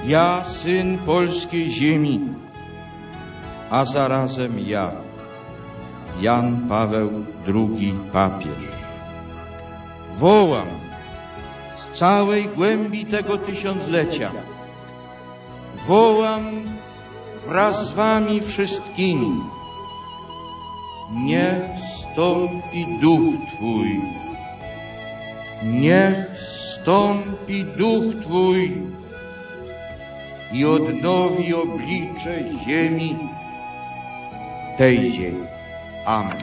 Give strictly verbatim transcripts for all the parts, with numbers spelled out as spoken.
ja, syn polskiej ziemi, a zarazem ja, Jan Paweł drugi papież, wołam z całej głębi tego tysiąclecia, wołam wraz z wami wszystkimi, niech stąpi duch Twój, niech stąpi duch Twój i odnowi oblicze ziemi, tej ziemi. Amen.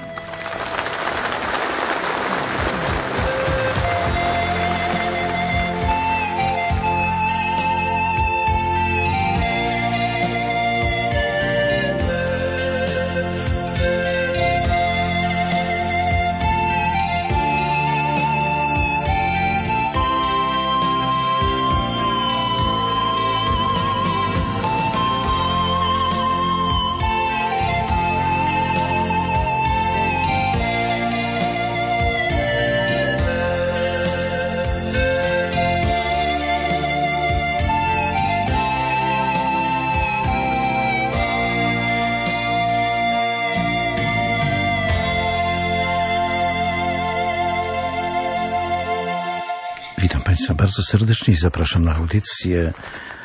Witam Państwa bardzo serdecznie i zapraszam na audycję,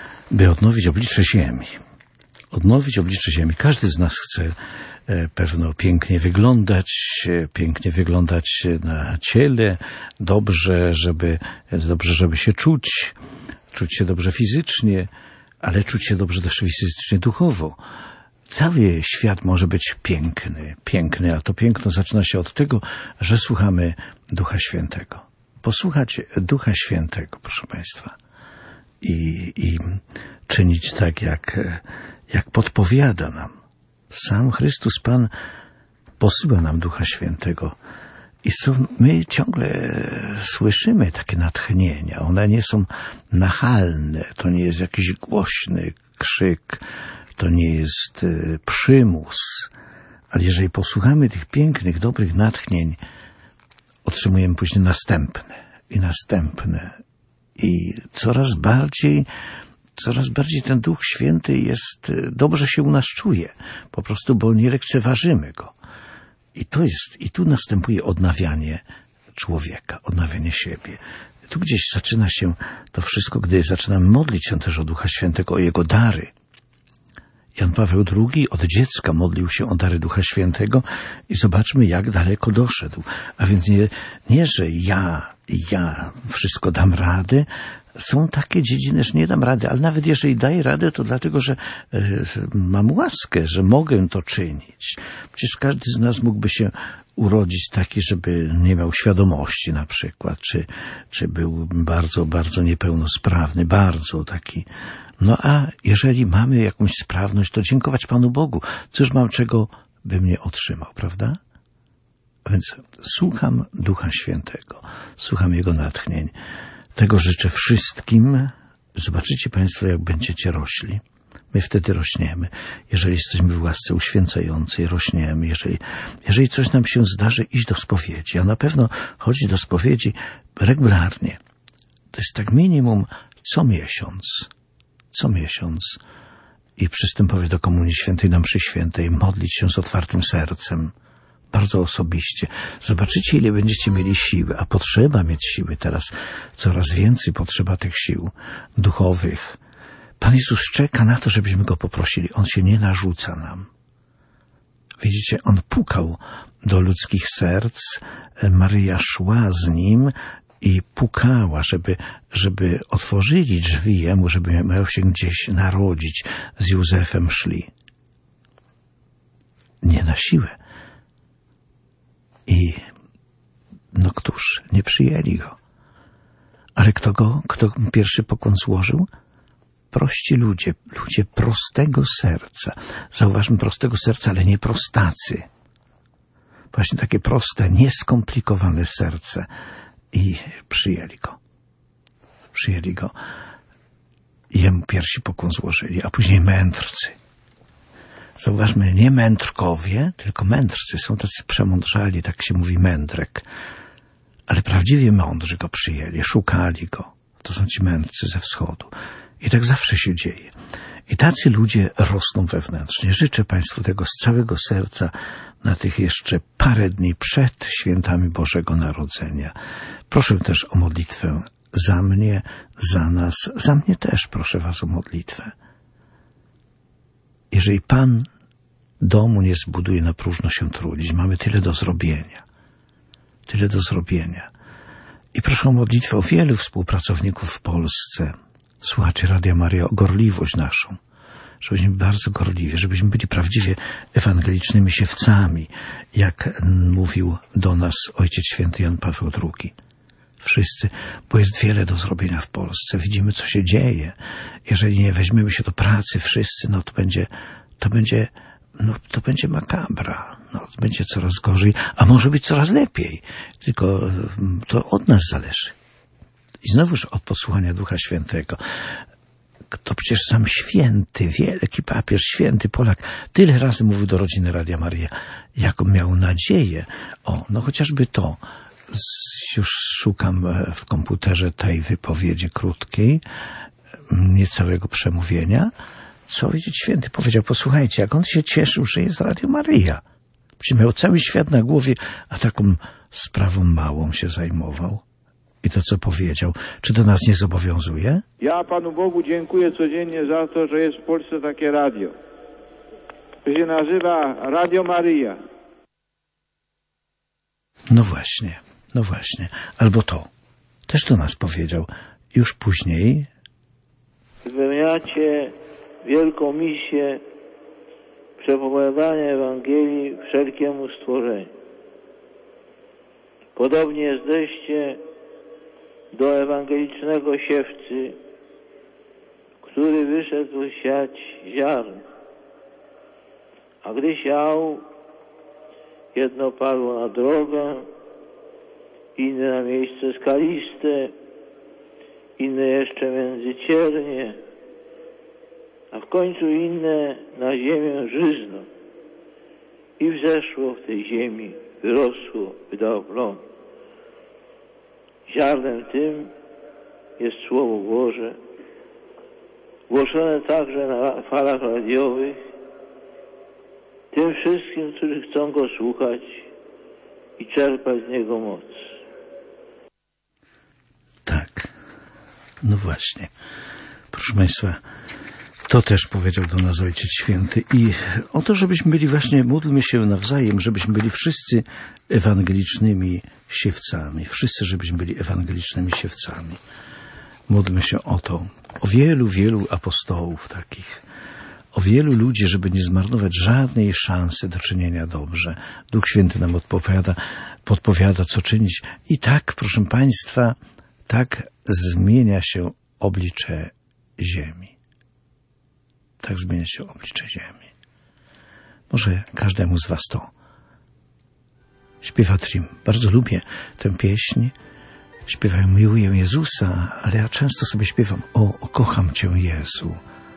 by odnowić oblicze ziemi. Odnowić oblicze ziemi. Każdy z nas chce pewno pięknie wyglądać, pięknie wyglądać na ciele, dobrze, żeby, dobrze, żeby się czuć, czuć się dobrze fizycznie, ale czuć się dobrze też fizycznie, duchowo. Cały świat może być piękny, piękny, a to piękno zaczyna się od tego, że słuchamy Ducha Świętego. Posłuchać Ducha Świętego, proszę Państwa, i, i czynić tak, jak, jak podpowiada nam. Sam Chrystus Pan posyła nam Ducha Świętego i są, my ciągle słyszymy takie natchnienia. One nie są nachalne, to nie jest jakiś głośny krzyk, to nie jest przymus, ale jeżeli posłuchamy tych pięknych, dobrych natchnień, otrzymujemy później następne i następne i coraz bardziej, coraz bardziej ten Duch Święty jest, dobrze się u nas czuje, po prostu, bo nie lekceważymy Go. I to jest, i tu następuje odnawianie człowieka, odnawianie siebie. Tu gdzieś zaczyna się to wszystko, gdy zaczynamy modlić się też o Ducha Świętego, o Jego dary. Jan Paweł drugi od dziecka modlił się o dary Ducha Świętego i zobaczmy, jak daleko doszedł. A więc nie, nie że ja, ja wszystko dam radę. Są takie dziedziny, że nie dam rady, ale nawet jeżeli daję radę, to dlatego, że y, mam łaskę, że mogę to czynić. Przecież każdy z nas mógłby się urodzić taki, żeby nie miał świadomości na przykład, czy, czy był bardzo, bardzo niepełnosprawny, bardzo taki. No a jeżeli mamy jakąś sprawność, to dziękować Panu Bogu. Cóż mam, czego by mnie otrzymał, prawda? A więc słucham Ducha Świętego, słucham Jego natchnień. Tego życzę wszystkim. Zobaczycie Państwo, jak będziecie rośli. My wtedy rośniemy. Jeżeli jesteśmy w łasce uświęcającej, rośniemy. Jeżeli, jeżeli coś nam się zdarzy, iść do spowiedzi. A na pewno chodzi do spowiedzi regularnie. To jest tak minimum co miesiąc. Co miesiąc. I przystępować do Komunii Świętej, na mszy świętej, modlić się z otwartym sercem. Bardzo osobiście. Zobaczycie, ile będziecie mieli siły, a potrzeba mieć siły teraz. Coraz więcej potrzeba tych sił duchowych. Pan Jezus czeka na to, żebyśmy Go poprosili. On się nie narzuca nam. Widzicie, On pukał do ludzkich serc. Maryja szła z Nim i pukała, żeby, żeby otworzyli drzwi Jemu, żeby miał się gdzieś narodzić. Z Józefem szli. Nie na siłę. I no któż, nie przyjęli Go. Ale kto Go, kto pierwszy pokłon złożył? Prości ludzie, ludzie prostego serca. Zauważmy, prostego serca, ale nie prostacy. Właśnie takie proste, nieskomplikowane serce. I przyjęli Go. Przyjęli Go. Jemu pierwsi pokłon złożyli, a później mędrcy. Zauważmy, nie mędrkowie, tylko mędrcy. Są tacy przemądrzali, tak się mówi mędrek. Ale prawdziwie mądrzy Go przyjęli, szukali Go. To są ci mędrcy ze wschodu. I tak zawsze się dzieje. I tacy ludzie rosną wewnętrznie. Życzę Państwu tego z całego serca na tych jeszcze parę dni przed świętami Bożego Narodzenia. Proszę też o modlitwę za mnie, za nas, za mnie też proszę Was o modlitwę. Jeżeli Pan domu nie zbuduje, na próżno się trudzić. Mamy tyle do zrobienia. Tyle do zrobienia. I proszę o modlitwę o wielu współpracowników w Polsce. Słuchacie Radia Maryja, o gorliwość naszą. Żebyśmy byli bardzo gorliwi, żebyśmy byli prawdziwie ewangelicznymi siewcami, jak mówił do nas Ojciec Święty Jan Paweł drugi. Wszyscy, bo jest wiele do zrobienia w Polsce. Widzimy, co się dzieje. Jeżeli nie weźmiemy się do pracy wszyscy, no to będzie, to będzie, no to będzie makabra. No, będzie coraz gorzej, a może być coraz lepiej. Tylko to od nas zależy. I znowuż od posłuchania Ducha Świętego. To przecież sam święty, wielki papież, święty Polak, tyle razy mówił do rodziny Radia Maryja, jaką miał nadzieję. O, no chociażby to. Już szukam w komputerze tej wypowiedzi krótkiej, niecałego przemówienia. Co Ojciec Święty powiedział? Posłuchajcie, jak on się cieszył, że jest Radio Maryja. Przecież miał cały świat na głowie, a taką sprawą małą się zajmował. I to, co powiedział, czy to nas nie zobowiązuje? Ja Panu Bogu dziękuję codziennie za to, że jest w Polsce takie radio. To się nazywa Radio Maryja. No właśnie, no właśnie. Albo to. Też do nas powiedział. Już później. Wypełniacie wielką misję przepowiadania Ewangelii wszelkiemu stworzeniu. Podobnie jesteście do ewangelicznego siewcy, który wyszedł siać ziarno. A gdy siał, jedno padło na drogę, inne na miejsce skaliste, inne jeszcze między ciernie, a w końcu inne na ziemię żyzną. I wzeszło w tej ziemi, wyrosło, wydało plon. Ziarnem tym jest Słowo Boże, głoszone także na falach radiowych, tym wszystkim, którzy chcą Go słuchać i czerpać z Niego moc. Tak, no właśnie. Proszę Państwa, to też powiedział do nas Ojciec Święty. I o to, żebyśmy byli właśnie, módlmy się nawzajem, żebyśmy byli wszyscy ewangelicznymi siewcami. Wszyscy, żebyśmy byli ewangelicznymi siewcami. Módlmy się o to. O wielu, wielu apostołów takich. O wielu ludzi, żeby nie zmarnować żadnej szansy do czynienia dobrze. Duch Święty nam odpowiada, podpowiada, co czynić. I tak, proszę Państwa, tak zmienia się oblicze ziemi. Tak zmienia się oblicze ziemi. Może każdemu z Was to śpiewa Trim. Bardzo lubię tę pieśń. Śpiewają Miłuję Jezusa, ale ja często sobie śpiewam o, o kocham Cię, Jezu.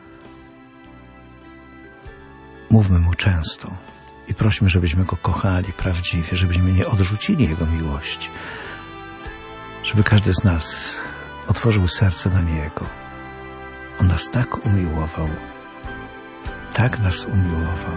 Mówmy Mu często i prośmy, żebyśmy Go kochali prawdziwie, żebyśmy nie odrzucili Jego miłości. Żeby każdy z nas otworzył serce na Niego. On nas tak umiłował. Tak nas umiłował.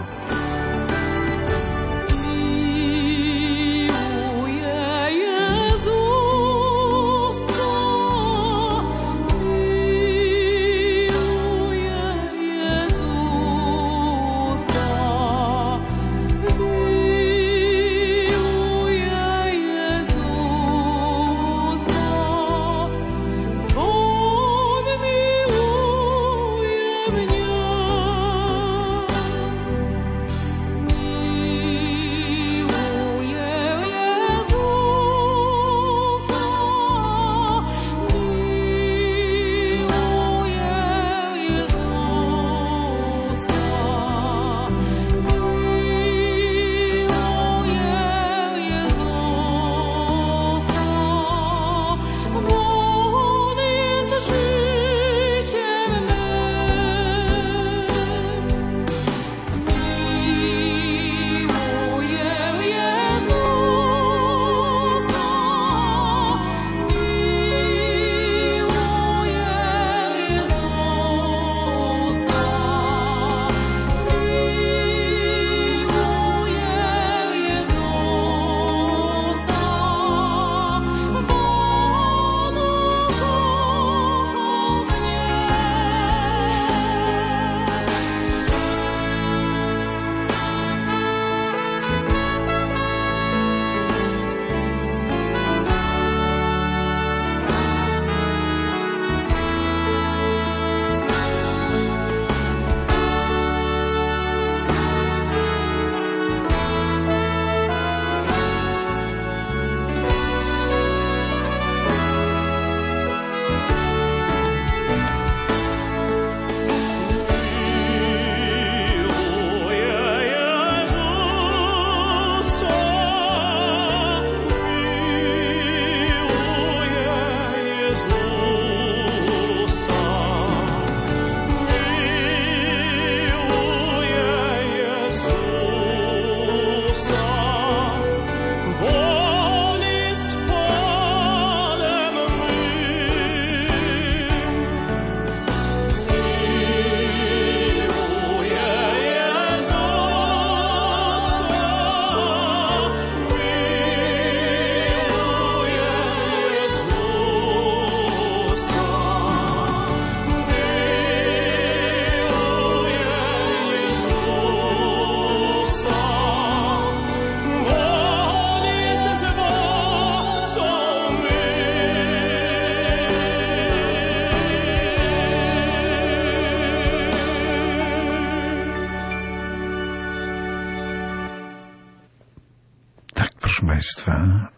Proszę Państwa,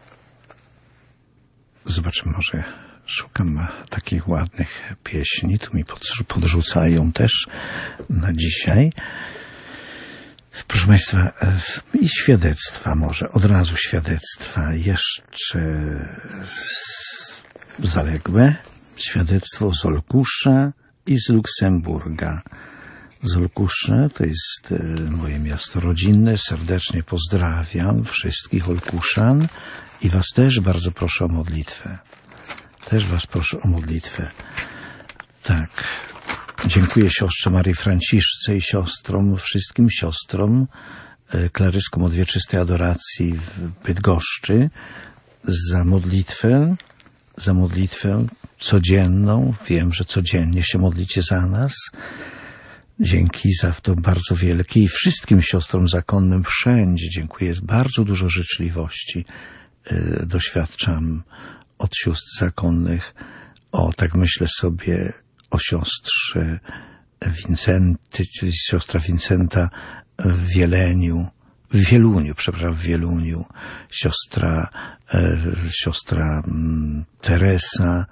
zobaczymy, może szukam takich ładnych pieśni, tu mi podrzucają też na dzisiaj. Proszę Państwa, i świadectwa może, od razu świadectwa, jeszcze zaległe, świadectwo z Olkusza i z Luksemburga. Z Olkusza to jest moje miasto rodzinne, serdecznie pozdrawiam wszystkich Olkuszan i Was też bardzo proszę o modlitwę. Też Was proszę o modlitwę. Tak. Dziękuję siostrze Marii Franciszce i siostrom, wszystkim siostrom, klaryskom od wieczystej adoracji w Bydgoszczy za modlitwę, za modlitwę codzienną. Wiem, że codziennie się modlicie za nas. Dzięki za to bardzo wielkie i wszystkim siostrom zakonnym wszędzie dziękuję. Jest bardzo dużo życzliwości. Doświadczam od sióstr zakonnych. O, tak myślę sobie o siostrze Wincenty, siostra Wincenta w Wieleniu, w Wieluniu, przepraszam, w Wieluniu, siostra, e, siostra m, Teresa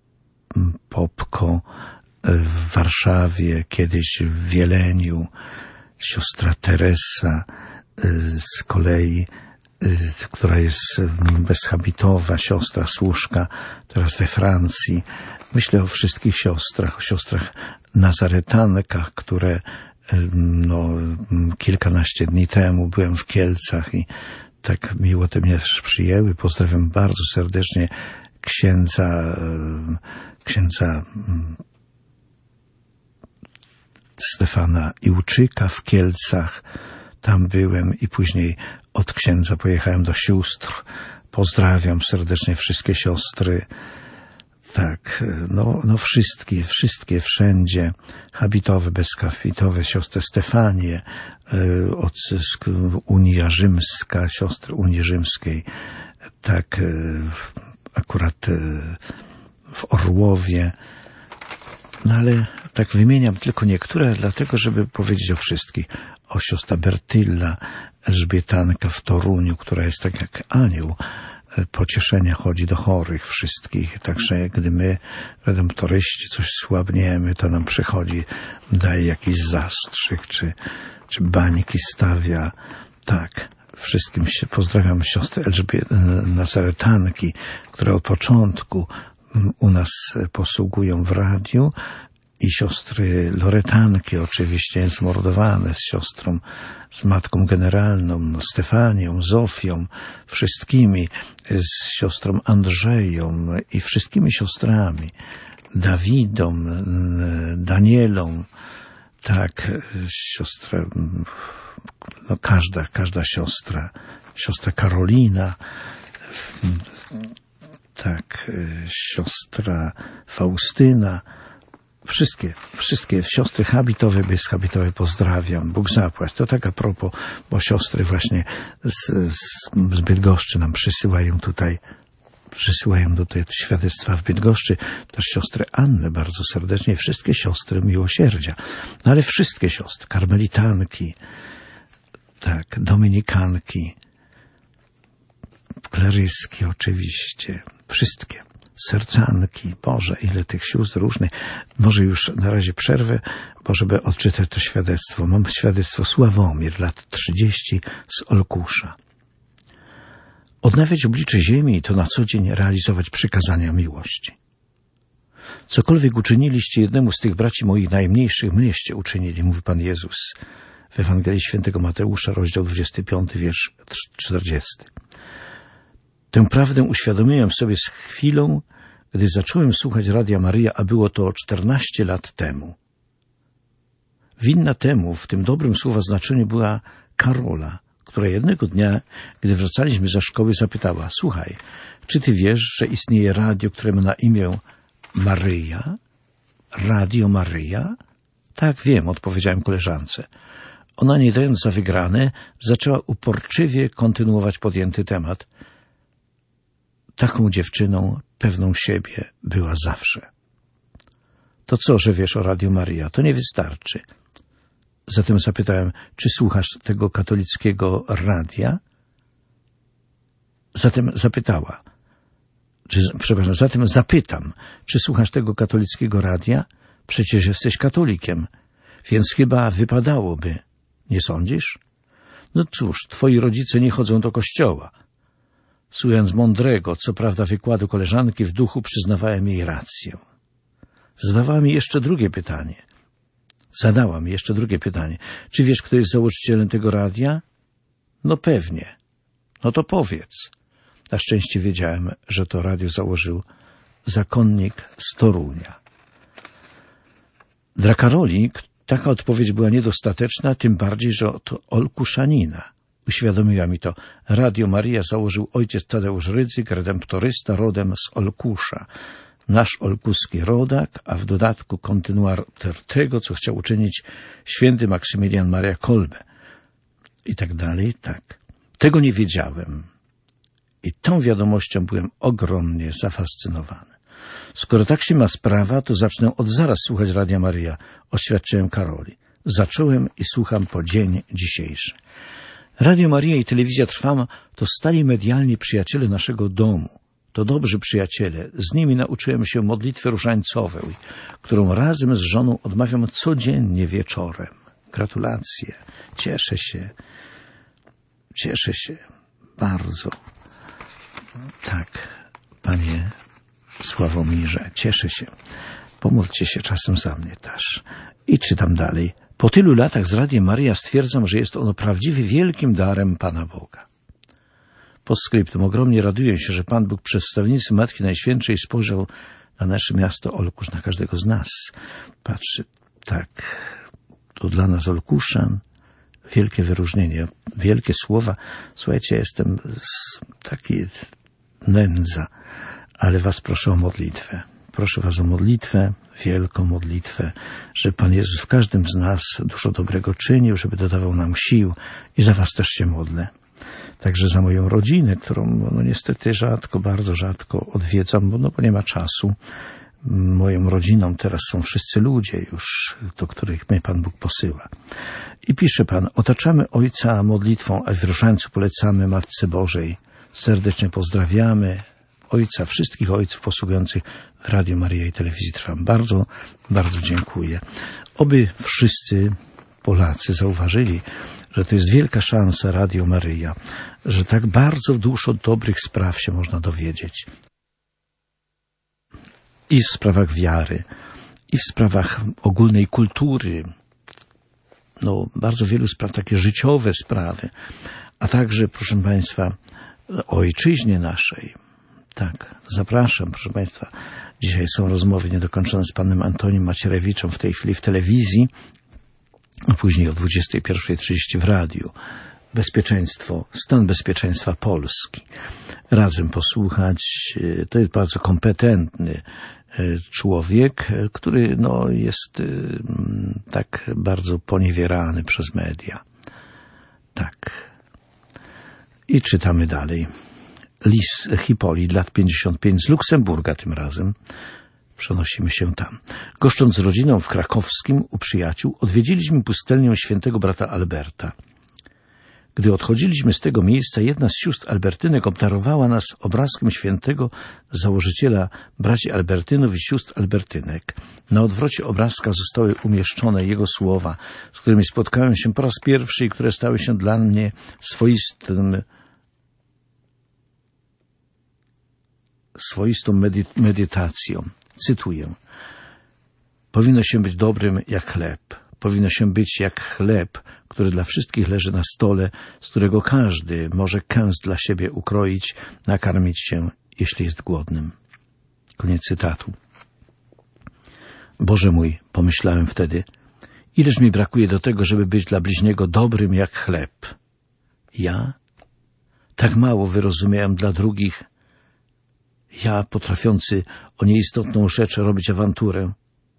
Popko w Warszawie, kiedyś w Wieleniu, siostra Teresa e, z kolei, e, która jest bezhabitowa, siostra Służka, teraz we Francji. Myślę o wszystkich siostrach, o siostrach nazaretankach, które no, kilkanaście dni temu byłem w Kielcach i tak miło te mnie przyjęły. Pozdrawiam bardzo serdecznie księdza, księdza Stefana Iłczyka w Kielcach. Tam byłem i później od księdza pojechałem do sióstr. Pozdrawiam serdecznie wszystkie siostry. Tak, no, no wszystkie, wszystkie, wszędzie, habitowe, bezhabitowe, siostrę Stefanię, y, od Unia Rzymska, siostry Unii Rzymskiej, tak, y, akurat y, w Orłowie, no ale tak wymieniam tylko niektóre, dlatego, żeby powiedzieć o wszystkich. O siostra Bertylla, Elżbietanka w Toruniu, która jest tak jak anioł, pocieszenia chodzi do chorych wszystkich. Także gdy my, redemptoryści, coś słabniemy, to nam przychodzi, daje jakiś zastrzyk, czy, czy bańki stawia. Tak, wszystkim się pozdrawiam siostrę Elżbiety, Nazaretanki, które od początku u nas posługują w radiu, i siostry Loretanki, oczywiście zmordowane, z siostrą, z matką generalną, Stefanią, Zofią, wszystkimi, z siostrą Andrzeją i wszystkimi siostrami, Dawidą, Danielą, tak, siostra, no każda, każda siostra, siostra Karolina, tak, siostra Faustyna, Wszystkie, wszystkie siostry habitowe, bezhabitowe pozdrawiam. Bóg zapłać. To tak a propos, bo siostry właśnie z, z, z Bydgoszczy nam przysyłają tutaj, przysyłają do tej świadectwa w Bydgoszczy. Też siostrę Annę bardzo serdecznie. Wszystkie siostry miłosierdzia. No ale wszystkie siostry. Karmelitanki, tak, dominikanki, kleryski oczywiście. Wszystkie. Sercanki, Boże, ile tych sióstr różnych. Może już na razie przerwę, bo żeby odczytać to świadectwo. Mam świadectwo Sławomir, lat trzydzieści, z Olkusza. Odnawiać oblicze ziemi to na co dzień realizować przykazania miłości. Cokolwiek uczyniliście jednemu z tych braci moich najmniejszych, mnieście uczynili, mówi Pan Jezus w Ewangelii Świętego Mateusza, rozdział dwudziesty piąty, wiersz czterdziesty. Tę prawdę uświadomiłem sobie z chwilą, gdy zacząłem słuchać Radia Maryja, a było to czternaście lat temu. Winna temu, w tym dobrym słowa znaczeniu, była Karola, która jednego dnia, gdy wracaliśmy ze szkoły, zapytała: słuchaj, czy ty wiesz, że istnieje radio, które ma na imię Maryja? Radio Maryja? Tak, wiem, odpowiedziałem koleżance. Ona, nie dając za wygrane, zaczęła uporczywie kontynuować podjęty temat. Taką dziewczyną, pewną siebie, była zawsze. To co, że wiesz o Radiu Maryja? To nie wystarczy. Zatem zapytałem, czy słuchasz tego katolickiego radia? Zatem zapytała, czy, przepraszam, zatem zapytam, czy słuchasz tego katolickiego radia? Przecież jesteś katolikiem, więc chyba wypadałoby. Nie sądzisz? No cóż, twoi rodzice nie chodzą do kościoła. Słuchając mądrego, co prawda wykładu koleżanki, w duchu przyznawałem jej rację. Zadawała mi jeszcze drugie pytanie. Zadała mi jeszcze drugie pytanie. Czy wiesz, kto jest założycielem tego radia? No pewnie. No to powiedz. Na szczęście wiedziałem, że to radio założył zakonnik z Torunia. Dla Karoli taka odpowiedź była niedostateczna, tym bardziej, że od Olkuszanina. Uświadomiła mi to. Radio Maria założył ojciec Tadeusz Rydzyk, redemptorysta rodem z Olkusza. Nasz olkuski rodak, a w dodatku kontynuator tego, co chciał uczynić święty Maksymilian Maria Kolbe. I tak dalej, tak. Tego nie wiedziałem. I tą wiadomością byłem ogromnie zafascynowany. Skoro tak się ma sprawa, to zacznę od zaraz słuchać Radia Maryja, oświadczyłem Karoli. Zacząłem i słucham po dzień dzisiejszy. Radio Maryja i Telewizja Trwam to stali medialni przyjaciele naszego domu. To dobrzy przyjaciele. Z nimi nauczyłem się modlitwy różańcowej, którą razem z żoną odmawiam codziennie wieczorem. Gratulacje. Cieszę się. Cieszę się. Bardzo. Tak, panie Sławomirze, cieszę się. Pomódlcie się czasem za mnie też. I czytam dalej. Po tylu latach z Radiem Maryja stwierdzam, że jest ono prawdziwie wielkim darem Pana Boga. Postscriptum. Ogromnie raduję się, że Pan Bóg przez wstawiennictwo Matki Najświętszej spojrzał na nasze miasto Olkusz, na każdego z nas. Patrzy, tak, to dla nas Olkuszan wielkie wyróżnienie, wielkie słowa. Słuchajcie, jestem taki nędza, ale was proszę o modlitwę. Proszę was o modlitwę, wielką modlitwę, żeby Pan Jezus w każdym z nas dużo dobrego czynił, żeby dodawał nam sił i za was też się modlę. Także za moją rodzinę, którą no niestety rzadko, bardzo rzadko odwiedzam, bo, no, bo nie ma czasu. Moją rodziną teraz są wszyscy ludzie już, do których mnie Pan Bóg posyła. I pisze Pan, otaczamy Ojca modlitwą, a w różańcu polecamy Matce Bożej. Serdecznie pozdrawiamy Ojca, wszystkich ojców posługujących w Radiu Maryja i Telewizji Trwam. Bardzo, bardzo dziękuję. Oby wszyscy Polacy zauważyli, że to jest wielka szansa Radio Maryja, że tak bardzo dużo dobrych spraw się można dowiedzieć. I w sprawach wiary, i w sprawach ogólnej kultury, no bardzo wielu spraw, takie życiowe sprawy, a także, proszę Państwa, o ojczyźnie naszej. Tak, zapraszam, proszę Państwa. Dzisiaj są rozmowy niedokończone z panem Antonim Macierewiczem w tej chwili w telewizji, a później o dwudziestej pierwszej trzydzieści w radiu. Bezpieczeństwo, stan bezpieczeństwa Polski. Razem posłuchać. To jest bardzo kompetentny człowiek, który no, jest tak bardzo poniewierany przez media. Tak. I czytamy dalej. Lis Hipolit, lat pięćdziesiąt pięć, z Luksemburga tym razem. Przenosimy się tam. Goszcząc z rodziną w Krakowskim u przyjaciół, odwiedziliśmy pustelnię świętego brata Alberta. Gdy odchodziliśmy z tego miejsca, jedna z sióstr Albertynek obdarowała nas obrazkiem świętego założyciela braci Albertynów i sióstr Albertynek. Na odwrocie obrazka zostały umieszczone jego słowa, z którymi spotkałem się po raz pierwszy i które stały się dla mnie swoistym swoistą medy- medytacją. Cytuję. Powinno się być dobrym jak chleb. Powinno się być jak chleb, który dla wszystkich leży na stole, z którego każdy może kęs dla siebie ukroić, nakarmić się, jeśli jest głodnym. Koniec cytatu. Boże mój, pomyślałem wtedy, ileż mi brakuje do tego, żeby być dla bliźniego dobrym jak chleb. Ja? Tak mało wyrozumiałem dla drugich. Ja, potrafiący o nieistotną rzecz robić awanturę.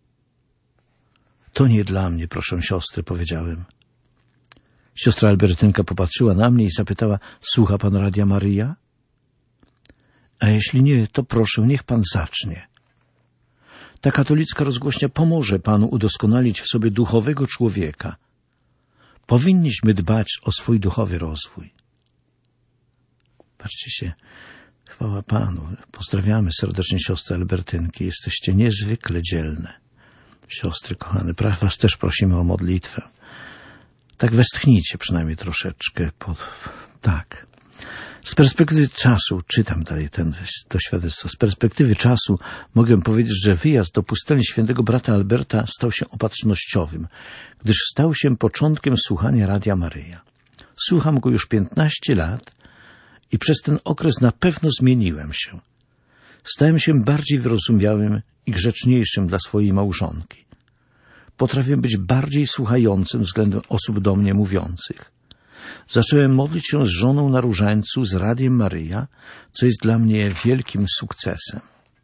To nie dla mnie, proszę siostry, powiedziałem. Siostra Albertynka popatrzyła na mnie i zapytała, słucha pan Radia Maryja? A jeśli nie, to proszę, niech pan zacznie. Ta katolicka rozgłośnia pomoże panu udoskonalić w sobie duchowego człowieka. Powinniśmy dbać o swój duchowy rozwój. Patrzcie się, chwała Panu. Pozdrawiamy serdecznie siostry Albertynki. Jesteście niezwykle dzielne. Siostry kochane, was też prosimy o modlitwę. Tak westchnijcie przynajmniej troszeczkę. Pod... Tak. Z perspektywy czasu, czytam dalej ten, to świadectwo, z perspektywy czasu mogę powiedzieć, że wyjazd do pustelni świętego brata Alberta stał się opatrznościowym, gdyż stał się początkiem słuchania Radia Maryja. Słucham go już piętnaście lat i przez ten okres na pewno zmieniłem się. Stałem się bardziej wyrozumiałym i grzeczniejszym dla swojej małżonki. Potrafię być bardziej słuchającym względem osób do mnie mówiących. Zacząłem modlić się z żoną na różańcu z Radiem Maryja, co jest dla mnie wielkim sukcesem.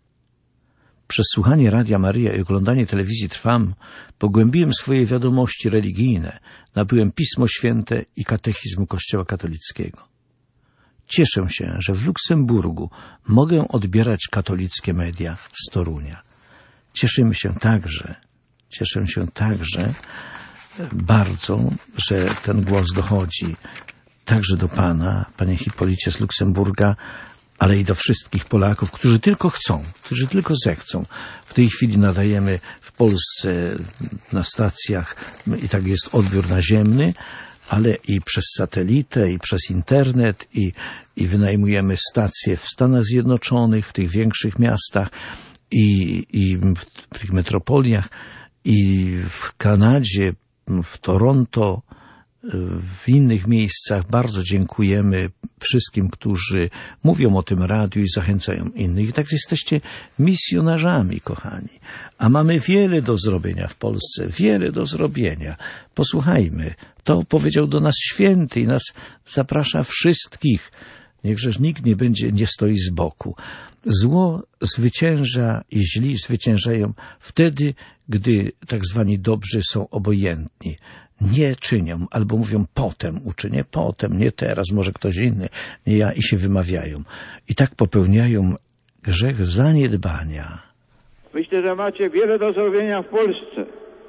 Przez słuchanie Radia Maryja i oglądanie telewizji Trwam pogłębiłem swoje wiadomości religijne, nabyłem Pismo Święte i katechizm Kościoła katolickiego. Cieszę się, że w Luksemburgu mogę odbierać katolickie media z Torunia. Cieszymy się także, cieszę się także bardzo, że ten głos dochodzi także do Pana, Panie Hipolicie z Luksemburga, ale i do wszystkich Polaków, którzy tylko chcą, którzy tylko zechcą. W tej chwili nadajemy w Polsce na stacjach i tak jest odbiór naziemny, ale i przez satelitę, i przez internet, i, i wynajmujemy stacje w Stanach Zjednoczonych, w tych większych miastach i, i w tych metropoliach, i w Kanadzie, w Toronto, w innych miejscach. Bardzo dziękujemy wszystkim, którzy mówią o tym radiu i zachęcają innych. I tak jesteście misjonarzami, kochani. A mamy wiele do zrobienia w Polsce, wiele do zrobienia. Posłuchajmy, to powiedział do nas święty i nas zaprasza wszystkich. Niechżeż nikt nie będzie, nie stoi z boku. Zło zwycięża i źli zwyciężają wtedy, gdy tak zwani dobrzy są obojętni. Nie czynią, albo mówią potem uczynię, potem, nie teraz, może ktoś inny, nie ja, i się wymawiają. I tak popełniają grzech zaniedbania. Myślę, że macie wiele do zrobienia w Polsce.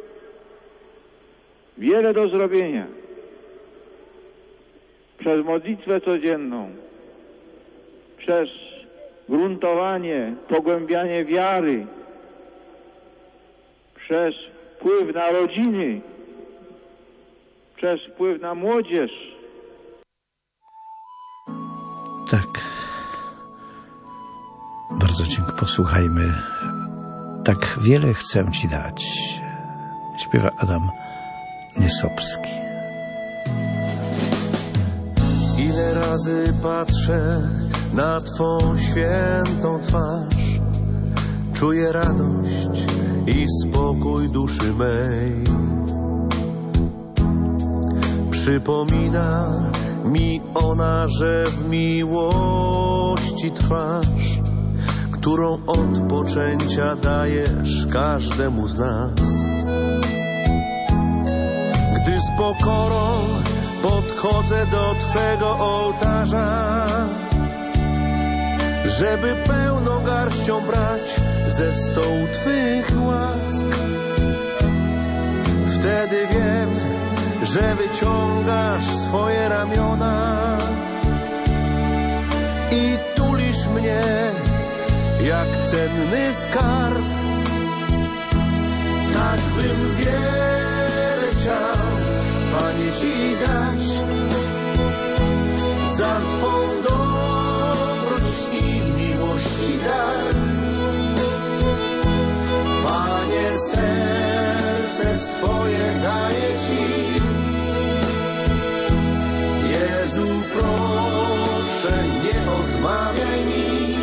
Wiele do zrobienia. Przez modlitwę codzienną, przez gruntowanie, pogłębianie wiary, przez wpływ na rodziny, przez wpływ na młodzież. Tak. Bardzo dziękuję. Posłuchajmy. Tak wiele chcę Ci dać. Śpiewa Adam Niesopski. Ile razy patrzę na Twą świętą twarz, czuję radość i spokój duszy mej. Przypomina mi ona, że w miłości trwasz, którą od poczęcia dajesz każdemu z nas. Gdy z pokorą podchodzę do Twego ołtarza, żeby pełną garścią brać ze stołu Twych łask, wtedy wiem, że wyciągasz swoje ramiona i tulisz mnie jak cenny skarb. Tak bym wiele chciał, Panie, Ci dać za Twą dobroć i miłości dar. Panie, serce swoje daję Ci. Jezu, proszę, nie odmawiaj mi.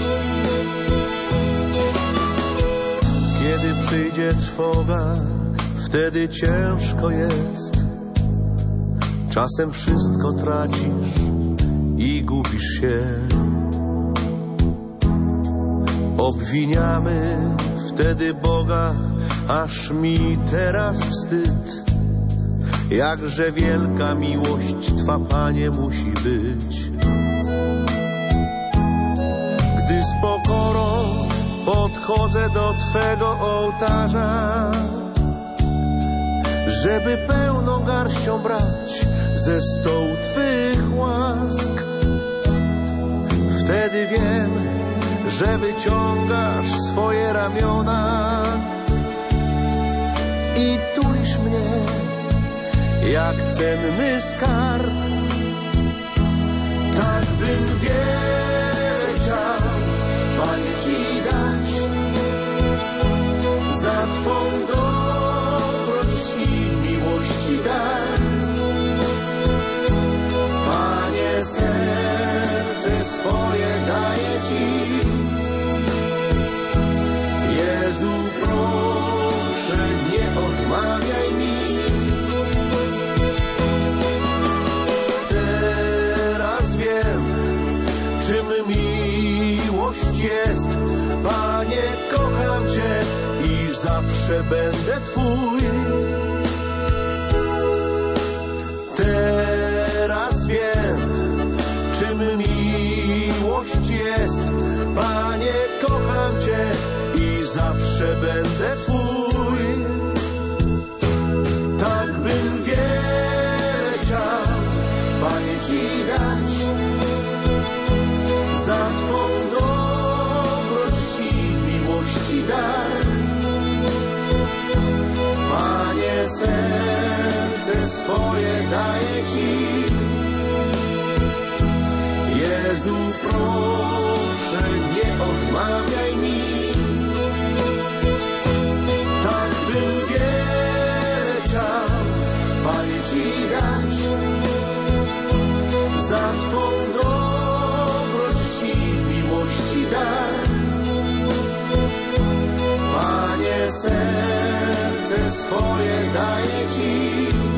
Kiedy przyjdzie trwoga, wtedy ciężko jest. Czasem wszystko tracisz i gubisz się. Obwiniamy wtedy Boga, aż mi teraz wstyd. Jakże wielka miłość Twa, Panie, musi być. Gdy z pokorą podchodzę do Twego ołtarza, żeby pełną garścią brać ze stołu Twych łask, że wyciągasz swoje ramiona i tulisz mnie jak cenny skarb. Tak bym wiele chciał, Panie, Ci dać za Twą dobroć i miłości dar. Panie, serce swoje daję Ci. Jezu, proszę, nie odmawiaj mi. Teraz wiem, czym miłość jest. Panie, kocham Cię i zawsze będę Twój. Teraz wiem, czym miłość jest. Panie, kocham Cię i zawsze będę Twój. Tak bym wiele chciał, Panie, Ci dać za Twą dobroć i miłości dar. Panie, serce swoje daję Ci. Jezu, proszę, nie odmawiaj mi. Tak bym wiele chciał, Panie, Ci dać za Twą dobroć i miłości dar. Panie, serce swoje daję Ci.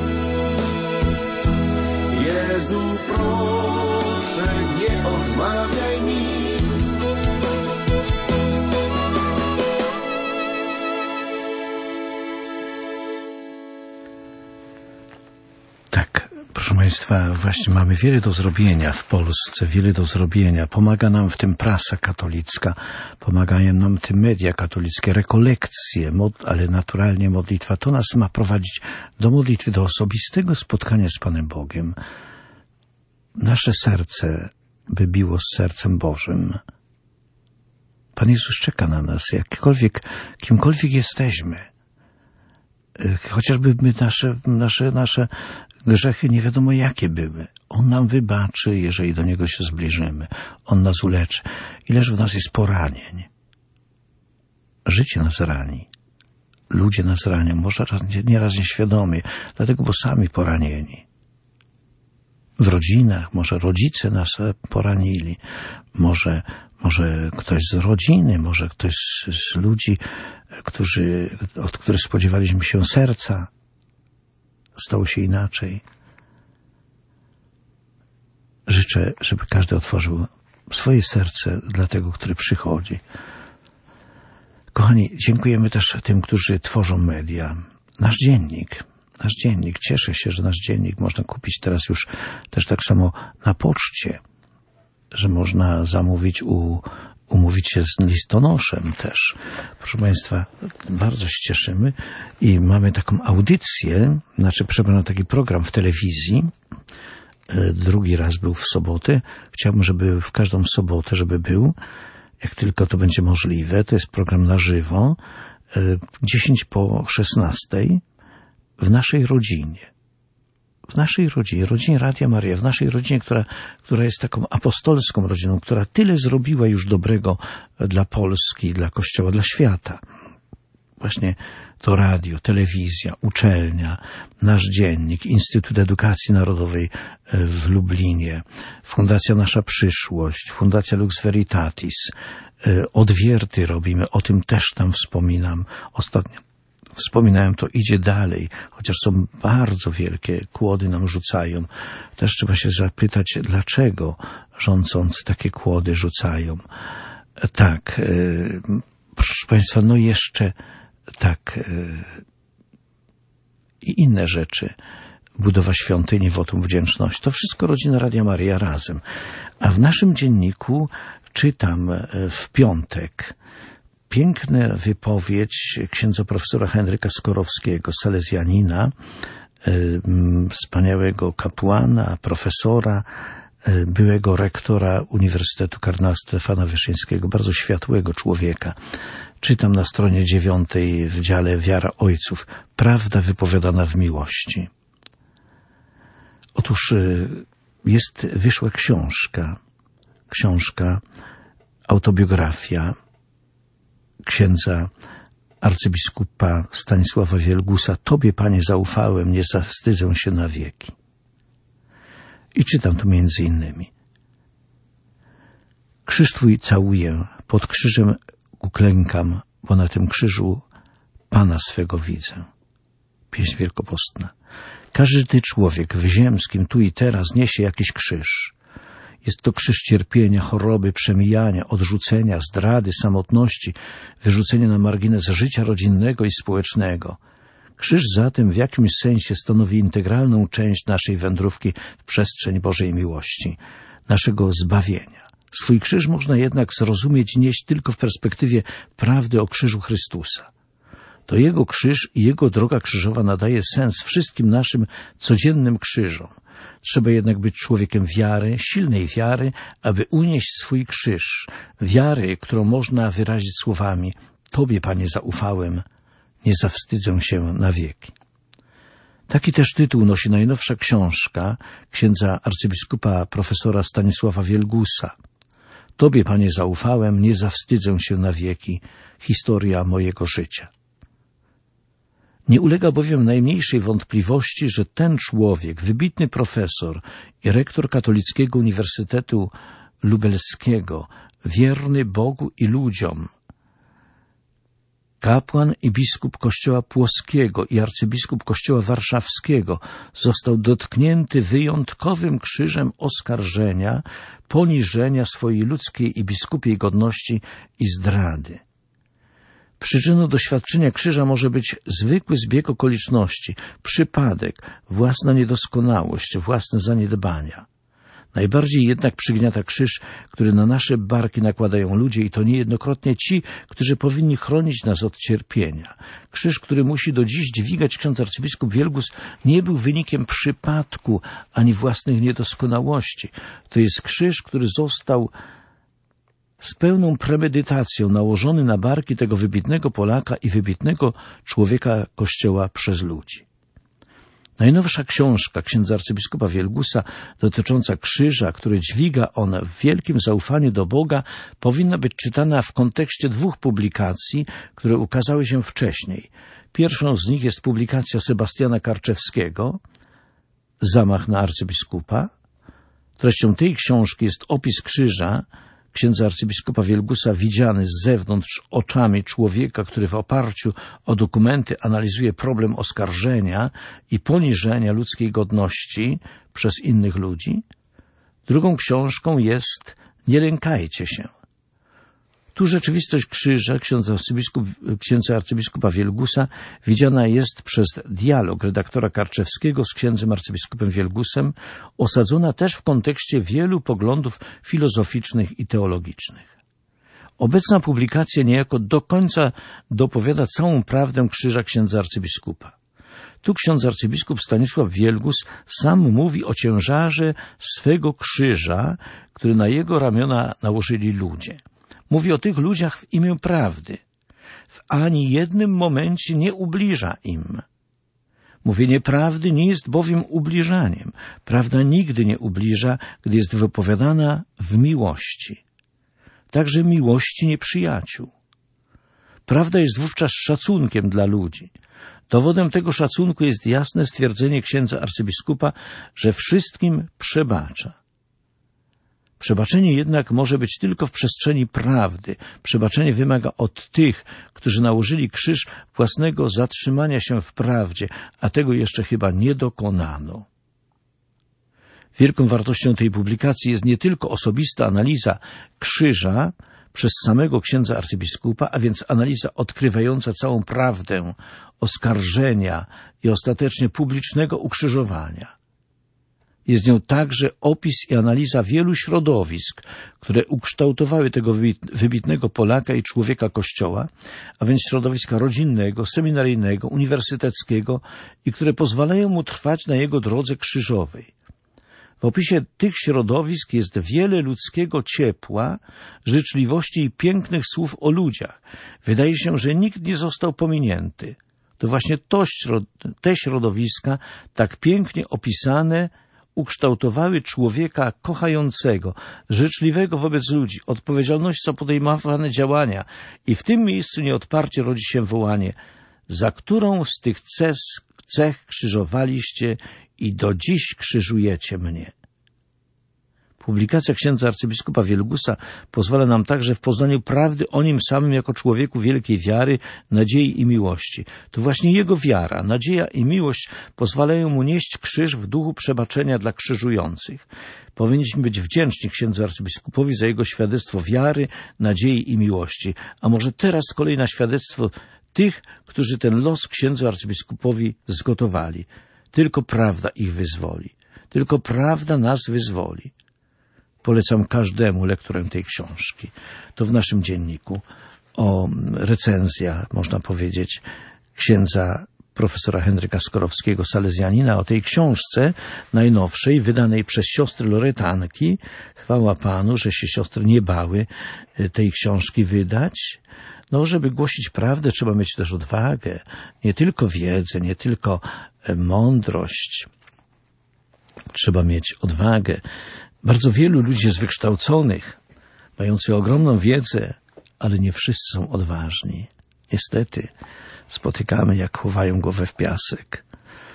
Jezu, proszę, nie odmawiaj mi. Tak, proszę Państwa, właśnie mamy wiele do zrobienia w Polsce, wiele do zrobienia. Pomaga nam w tym prasa katolicka, pomagają nam te media katolickie, rekolekcje, mod, ale naturalnie modlitwa. To nas ma prowadzić do modlitwy, do osobistego spotkania z Panem Bogiem. Nasze serce by biło z sercem Bożym. Pan Jezus czeka na nas, jakkolwiek, kimkolwiek jesteśmy. Chociażby my nasze, nasze, nasze grzechy nie wiadomo jakie były. On nam wybaczy, jeżeli do Niego się zbliżymy. On nas uleczy. Ileż w nas jest poranień. Życie nas rani. Ludzie nas ranią, może raz, nieraz nieświadomie, dlatego, bo sami poranieni. W rodzinach, może rodzice nas poranili, może, może ktoś z rodziny, może ktoś z, z ludzi, którzy, od których spodziewaliśmy się serca. Stało się inaczej. Życzę, żeby każdy otworzył swoje serce dla tego, który przychodzi. Kochani, dziękujemy też tym, którzy tworzą media. Nasz dziennik. Nasz dziennik. Cieszę się, że nasz dziennik można kupić teraz już też tak samo na poczcie, że można zamówić, u, umówić się z listonoszem też. Proszę Państwa, bardzo się cieszymy i mamy taką audycję, znaczy przepraszam, taki program w telewizji. Drugi raz był w sobotę. Chciałbym, żeby w każdą sobotę, żeby był, jak tylko to będzie możliwe. To jest program na żywo, dziesięć po szesnastej. W naszej rodzinie, w naszej rodzinie, rodzinie Radia Maryja, w naszej rodzinie, która, która jest taką apostolską rodziną, która tyle zrobiła już dobrego dla Polski, dla Kościoła, dla świata. Właśnie to radio, telewizja, uczelnia, nasz dziennik, Instytut Edukacji Narodowej w Lublinie, Fundacja Nasza Przyszłość, Fundacja Lux Veritatis, odwierty robimy, o tym też tam wspominam ostatnio. Wspominałem, to idzie dalej, chociaż są bardzo wielkie kłody nam rzucają. Też trzeba się zapytać, dlaczego rządzący takie kłody rzucają. Tak, yy, proszę Państwa, no jeszcze tak yy, i inne rzeczy. Budowa świątyni, wotum wdzięczności. To wszystko rodzina Radia Maryja razem. A w naszym dzienniku czytam w piątek piękna wypowiedź księdza profesora Henryka Skorowskiego, salezjanina, wspaniałego kapłana, profesora, byłego rektora Uniwersytetu kardynała Stefana Wyszyńskiego, bardzo światłego człowieka. Czytam na stronie dziewiątej w dziale Wiara Ojców. Prawda wypowiadana w miłości. Otóż jest, wyszła książka, książka, autobiografia księdza arcybiskupa Stanisława Wielgusa. Tobie, Panie, zaufałem, nie zawstydzę się na wieki. I czytam tu między innymi. Krzyż Twój całuję, pod krzyżem uklękam, bo na tym krzyżu Pana swego widzę. Pieśń wielkopostna. Każdy człowiek w ziemskim tu i teraz niesie jakiś krzyż. Jest to krzyż cierpienia, choroby, przemijania, odrzucenia, zdrady, samotności, wyrzucenia na margines życia rodzinnego i społecznego. Krzyż zatem w jakimś sensie stanowi integralną część naszej wędrówki w przestrzeń Bożej miłości, naszego zbawienia. Swój krzyż można jednak zrozumieć i nieść tylko w perspektywie prawdy o krzyżu Chrystusa. To Jego krzyż i Jego droga krzyżowa nadaje sens wszystkim naszym codziennym krzyżom. Trzeba jednak być człowiekiem wiary, silnej wiary, aby unieść swój krzyż. Wiary, którą można wyrazić słowami: Tobie, Panie, zaufałem, nie zawstydzę się na wieki. Taki też tytuł nosi najnowsza książka księdza arcybiskupa profesora Stanisława Wielgusa. Tobie, Panie, zaufałem, nie zawstydzę się na wieki. Historia mojego życia. Nie ulega bowiem najmniejszej wątpliwości, że ten człowiek, wybitny profesor i rektor Katolickiego Uniwersytetu Lubelskiego, wierny Bogu i ludziom, kapłan i biskup Kościoła Płockiego i arcybiskup Kościoła Warszawskiego, został dotknięty wyjątkowym krzyżem oskarżenia, poniżenia swojej ludzkiej i biskupiej godności i zdrady. Przyczyną doświadczenia krzyża może być zwykły zbieg okoliczności, przypadek, własna niedoskonałość, własne zaniedbania. Najbardziej jednak przygniata krzyż, który na nasze barki nakładają ludzie, i to niejednokrotnie ci, którzy powinni chronić nas od cierpienia. Krzyż, który musi do dziś dźwigać ksiądz arcybiskup Wielgus, nie był wynikiem przypadku ani własnych niedoskonałości. To jest krzyż, który został z pełną premedytacją nałożony na barki tego wybitnego Polaka i wybitnego człowieka Kościoła przez ludzi. Najnowsza książka księdza arcybiskupa Wielgusa dotycząca krzyża, który dźwiga on w wielkim zaufaniu do Boga, powinna być czytana w kontekście dwóch publikacji, które ukazały się wcześniej. Pierwszą z nich jest publikacja Sebastiana Karczewskiego, Zamach na arcybiskupa. Treścią tej książki jest opis krzyża księdza arcybiskupa Wielgusa, widziany z zewnątrz oczami człowieka, który w oparciu o dokumenty analizuje problem oskarżenia i poniżenia ludzkiej godności przez innych ludzi. Drugą książką jest Nie lękajcie się. Tu rzeczywistość krzyża księdza, arcybiskup, księdza arcybiskupa Wielgusa widziana jest przez dialog redaktora Karczewskiego z księdzem arcybiskupem Wielgusem, osadzona też w kontekście wielu poglądów filozoficznych i teologicznych. Obecna publikacja niejako do końca dopowiada całą prawdę krzyża księdza arcybiskupa. Tu ksiądz arcybiskup Stanisław Wielgus sam mówi o ciężarze swego krzyża, który na jego ramiona nałożyli ludzie. Mówi o tych ludziach w imię prawdy. W ani jednym momencie nie ubliża im. Mówienie prawdy nie jest bowiem ubliżaniem. Prawda nigdy nie ubliża, gdy jest wypowiadana w miłości. Także miłości nieprzyjaciół. Prawda jest wówczas szacunkiem dla ludzi. Dowodem tego szacunku jest jasne stwierdzenie księdza arcybiskupa, że wszystkim przebacza. Przebaczenie jednak może być tylko w przestrzeni prawdy. Przebaczenie wymaga od tych, którzy nałożyli krzyż, własnego zatrzymania się w prawdzie, a tego jeszcze chyba nie dokonano. Wielką wartością tej publikacji jest nie tylko osobista analiza krzyża przez samego księdza arcybiskupa, a więc analiza odkrywająca całą prawdę oskarżenia i ostatecznie publicznego ukrzyżowania. Jest nią także opis i analiza wielu środowisk, które ukształtowały tego wybitnego Polaka i człowieka Kościoła, a więc środowiska rodzinnego, seminaryjnego, uniwersyteckiego i które pozwalają mu trwać na jego drodze krzyżowej. W opisie tych środowisk jest wiele ludzkiego ciepła, życzliwości i pięknych słów o ludziach. Wydaje się, że nikt nie został pominięty. To właśnie to, te środowiska, tak pięknie opisane, ukształtowały człowieka kochającego, życzliwego wobec ludzi, odpowiedzialność za podejmowane działania i w tym miejscu nieodparcie rodzi się wołanie: za którą z tych cech, cech krzyżowaliście i do dziś krzyżujecie mnie. Publikacja księdza arcybiskupa Wielgusa pozwala nam także w poznaniu prawdy o nim samym jako człowieku wielkiej wiary, nadziei i miłości. To właśnie jego wiara, nadzieja i miłość pozwalają mu nieść krzyż w duchu przebaczenia dla krzyżujących. Powinniśmy być wdzięczni księdzu arcybiskupowi za jego świadectwo wiary, nadziei i miłości. A może teraz z kolei na świadectwo tych, którzy ten los księdzu arcybiskupowi zgotowali. Tylko prawda ich wyzwoli. Tylko prawda nas wyzwoli. Polecam każdemu lekturę tej książki. To w naszym dzienniku o recenzja, można powiedzieć, księdza profesora Henryka Skorowskiego, salezjanina, o tej książce najnowszej, wydanej przez siostry Loretanki. Chwała Panu, że się siostry nie bały tej książki wydać. No, żeby głosić prawdę, trzeba mieć też odwagę. Nie tylko wiedzę, nie tylko mądrość. Trzeba mieć odwagę. Bardzo wielu ludzi jest wykształconych, mających ogromną wiedzę, ale nie wszyscy są odważni. Niestety spotykamy, jak chowają głowę w piasek.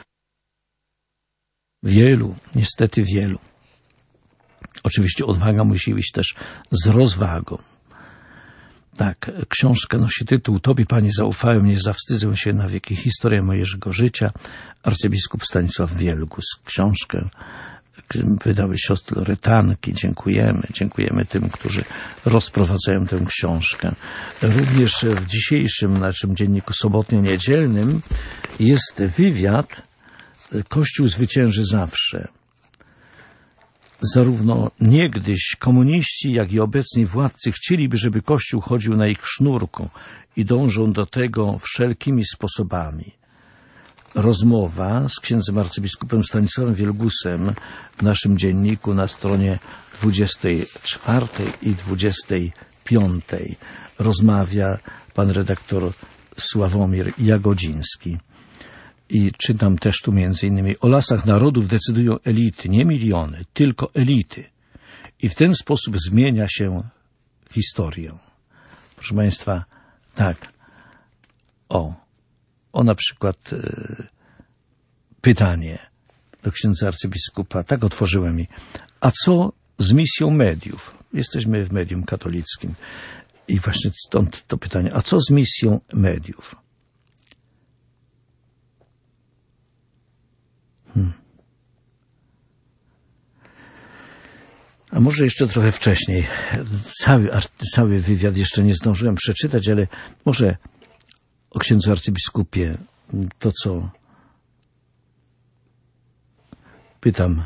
Wielu, niestety wielu. Oczywiście odwaga musi iść też z rozwagą. Tak, książka nosi tytuł Tobie, Panie, zaufałem, nie zawstydzę się na wieki. Historia mojego życia. Arcybiskup Stanisław Wielgus. Książkę wydały siostry Loretanki. Dziękujemy. Dziękujemy tym, którzy rozprowadzają tę książkę. Również w dzisiejszym naszym dzienniku sobotnio-niedzielnym jest wywiad Kościół zwycięży zawsze. Zarówno niegdyś komuniści, jak i obecni władcy chcieliby, żeby Kościół chodził na ich sznurku i dążą do tego wszelkimi sposobami. Rozmowa z księdzem arcybiskupem Stanisławem Wielgusem w naszym dzienniku na stronie dwudziestej czwartej i dwudziestej piątej. Rozmawia pan redaktor Sławomir Jagodziński. I czytam też tu między innymi: o lasach narodów decydują elity, nie miliony, tylko elity. I w ten sposób zmienia się historię. Proszę Państwa, tak, o, o na przykład e, pytanie do księdza arcybiskupa, tak otworzyłem mi: a co z misją mediów? Jesteśmy w medium katolickim i właśnie stąd to pytanie: a co z misją mediów? Hmm. A może jeszcze trochę wcześniej. Cały, cały wywiad jeszcze nie zdążyłem przeczytać, ale może o księdzu arcybiskupie to, co pytam.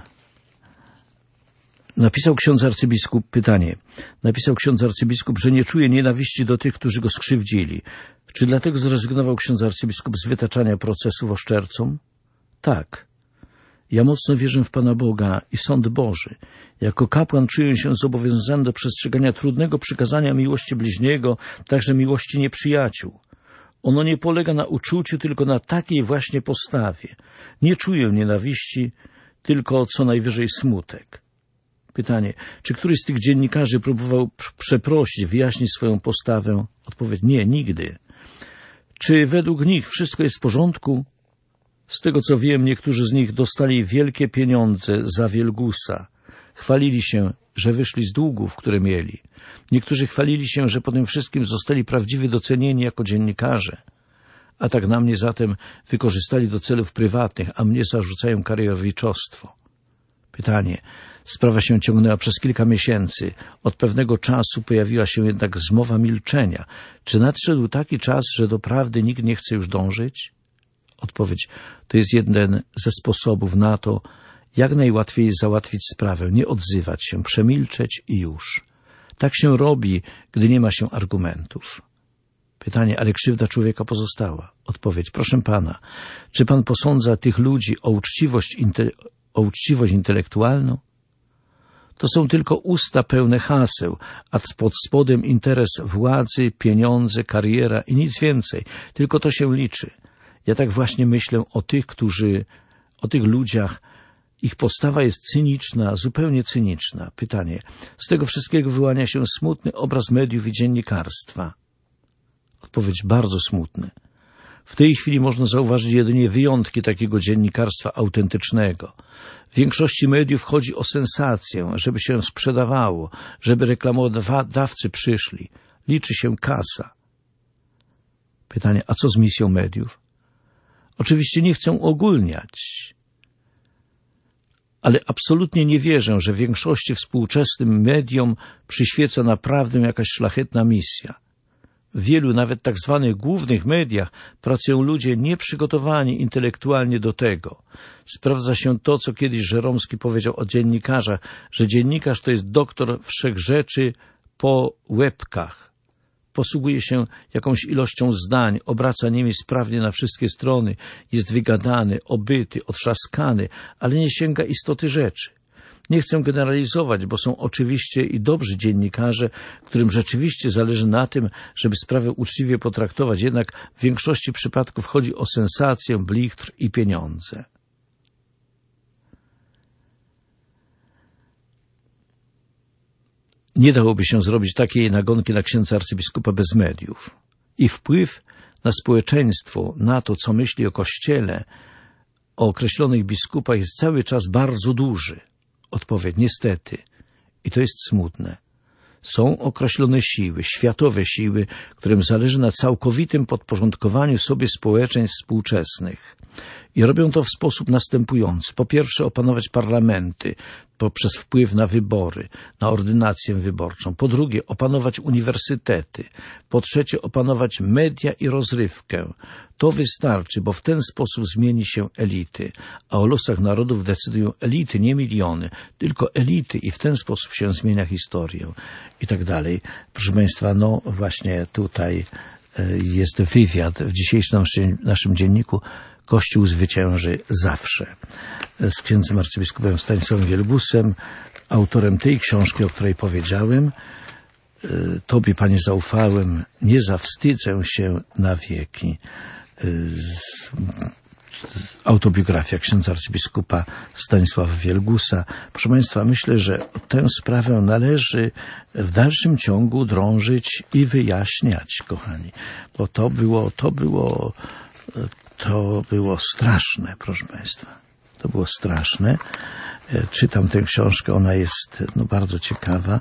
Napisał ksiądz arcybiskup, pytanie, napisał ksiądz arcybiskup, że nie czuje nienawiści do tych, którzy go skrzywdzili. Czy dlatego zrezygnował ksiądz arcybiskup z wytaczania procesów oszczercom? Tak. Ja mocno wierzę w Pana Boga i sąd Boży. Jako kapłan czuję się zobowiązany do przestrzegania trudnego przykazania miłości bliźniego, także miłości nieprzyjaciół. Ono nie polega na uczuciu, tylko na takiej właśnie postawie. Nie czuję nienawiści, tylko co najwyżej smutek. Pytanie, czy któryś z tych dziennikarzy próbował przeprosić, wyjaśnić swoją postawę? Odpowiedź: nie, nigdy. Czy według nich wszystko jest w porządku? Z tego co wiem, niektórzy z nich dostali wielkie pieniądze za Wielgusa. Chwalili się, że wyszli z długów, które mieli. Niektórzy chwalili się, że po tym wszystkim zostali prawdziwie docenieni jako dziennikarze. A tak na mnie zatem wykorzystali do celów prywatnych, a mnie zarzucają karierowiczostwo. Pytanie. Sprawa się ciągnęła przez kilka miesięcy. Od pewnego czasu pojawiła się jednak zmowa milczenia. Czy nadszedł taki czas, że do prawdy nikt nie chce już dążyć? Odpowiedź: to jest jeden ze sposobów na to, jak najłatwiej załatwić sprawę, nie odzywać się, przemilczeć i już. Tak się robi, gdy nie ma się argumentów. Pytanie, ale krzywda człowieka pozostała. Odpowiedź: proszę Pana, czy Pan posądza tych ludzi o uczciwość, inte, o uczciwość intelektualną? To są tylko usta pełne haseł, a pod spodem interes władzy, pieniądze, kariera i nic więcej. Tylko to się liczy. Ja tak właśnie myślę o tych, którzy, o tych ludziach. Ich postawa jest cyniczna, zupełnie cyniczna. Pytanie. Z tego wszystkiego wyłania się smutny obraz mediów i dziennikarstwa. Odpowiedź bardzo smutny. W tej chwili można zauważyć jedynie wyjątki takiego dziennikarstwa autentycznego. W większości mediów chodzi o sensację, żeby się sprzedawało, żeby reklamodawcy przyszli. Liczy się kasa. Pytanie, a co z misją mediów? Oczywiście nie chcę ogólniać, ale absolutnie nie wierzę, że w większości współczesnym mediom przyświeca naprawdę jakaś szlachetna misja. W wielu, nawet tak zwanych głównych mediach pracują ludzie nieprzygotowani intelektualnie do tego. Sprawdza się to, co kiedyś Żeromski powiedział o dziennikarzach, że dziennikarz to jest doktor wszechrzeczy po łebkach. Posługuje się jakąś ilością zdań, obraca nimi sprawnie na wszystkie strony, jest wygadany, obyty, otrzaskany, ale nie sięga istoty rzeczy. Nie chcę generalizować, bo są oczywiście i dobrzy dziennikarze, którym rzeczywiście zależy na tym, żeby sprawę uczciwie potraktować, jednak w większości przypadków chodzi o sensację, blichtr i pieniądze. Nie dałoby się zrobić takiej nagonki na księdza arcybiskupa bez mediów. Ich wpływ na społeczeństwo, na to, co myśli o Kościele, o określonych biskupach jest cały czas bardzo duży. Odpowiedź niestety. I to jest smutne. Są określone siły, światowe siły, którym zależy na całkowitym podporządkowaniu sobie społeczeństw współczesnych. I robią to w sposób następujący. Po pierwsze, opanować parlamenty poprzez wpływ na wybory, na ordynację wyborczą. Po drugie, opanować uniwersytety. Po trzecie, opanować media i rozrywkę. To wystarczy, bo w ten sposób zmieni się elity. A o losach narodów decydują elity, nie miliony, tylko elity i w ten sposób się zmienia historię. I tak dalej. Proszę Państwa, no właśnie tutaj jest wywiad w dzisiejszym naszym dzienniku. Kościół zwycięży zawsze. Z księdzem arcybiskupem Stanisławem Wielgusem, autorem tej książki, o której powiedziałem. Tobie, Panie, zaufałem, nie zawstydzę się na wieki. Autobiografia księdza arcybiskupa Stanisława Wielgusa. Proszę Państwa, myślę, że tę sprawę należy w dalszym ciągu drążyć i wyjaśniać, kochani. Bo to było, to było, to było straszne, proszę Państwa. To było straszne. Czytam tę książkę, ona jest no, bardzo ciekawa.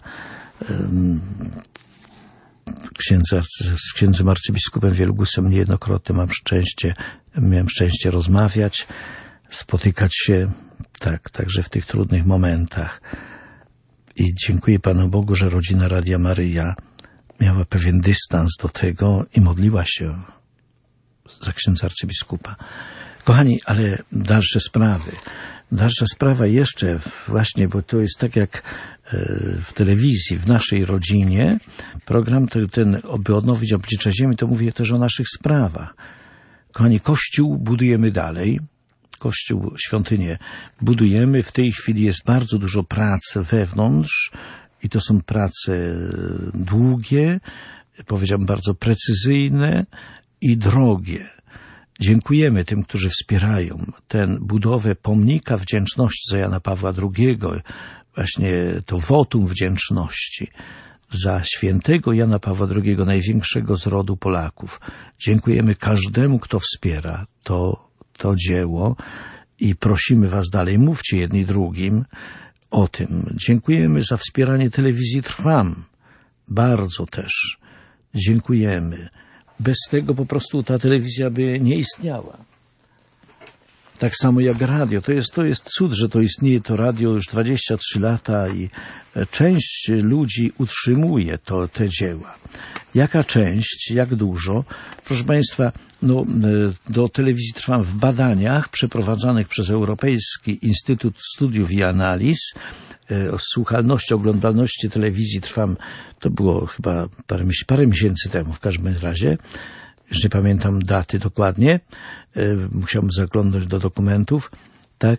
Księdza, z księdzem arcybiskupem Wielgusem niejednokrotnie mam szczęście, miałem szczęście rozmawiać, spotykać się, tak, także w tych trudnych momentach. I dziękuję Panu Bogu, że rodzina Radia Maryja miała pewien dystans do tego i modliła się za księdza arcybiskupa. Kochani, ale dalsze sprawy. Dalsza sprawa jeszcze właśnie, bo to jest tak jak w telewizji, w naszej rodzinie, program ten, ten by odnowić oblicze ziemi, to mówię też o naszych sprawach. Kochani, Kościół budujemy dalej. Kościół, świątynię budujemy. W tej chwili jest bardzo dużo prac wewnątrz i to są prace długie, powiedziałbym bardzo precyzyjne i drogie. Dziękujemy tym, którzy wspierają tę budowę pomnika wdzięczności za Jana Pawła drugiego, właśnie to wotum wdzięczności za świętego Jana Pawła drugiego, największego z rodu Polaków. Dziękujemy każdemu, kto wspiera to, to dzieło i prosimy Was dalej, mówcie jedni drugim o tym. Dziękujemy za wspieranie telewizji Trwam. Bardzo też dziękujemy. Bez tego po prostu ta telewizja by nie istniała. Tak samo jak radio. To jest, to jest cud, że to istnieje, to radio już dwadzieścia trzy lata i część ludzi utrzymuje to, te dzieła. Jaka część, jak dużo? Proszę Państwa, no, do telewizji Trwam w badaniach przeprowadzanych przez Europejski Instytut Studiów i Analiz o słuchalności, oglądalności telewizji Trwam, to było chyba parę, parę miesięcy temu w każdym razie, już nie pamiętam daty dokładnie, musiałbym zaglądnąć do dokumentów, tak,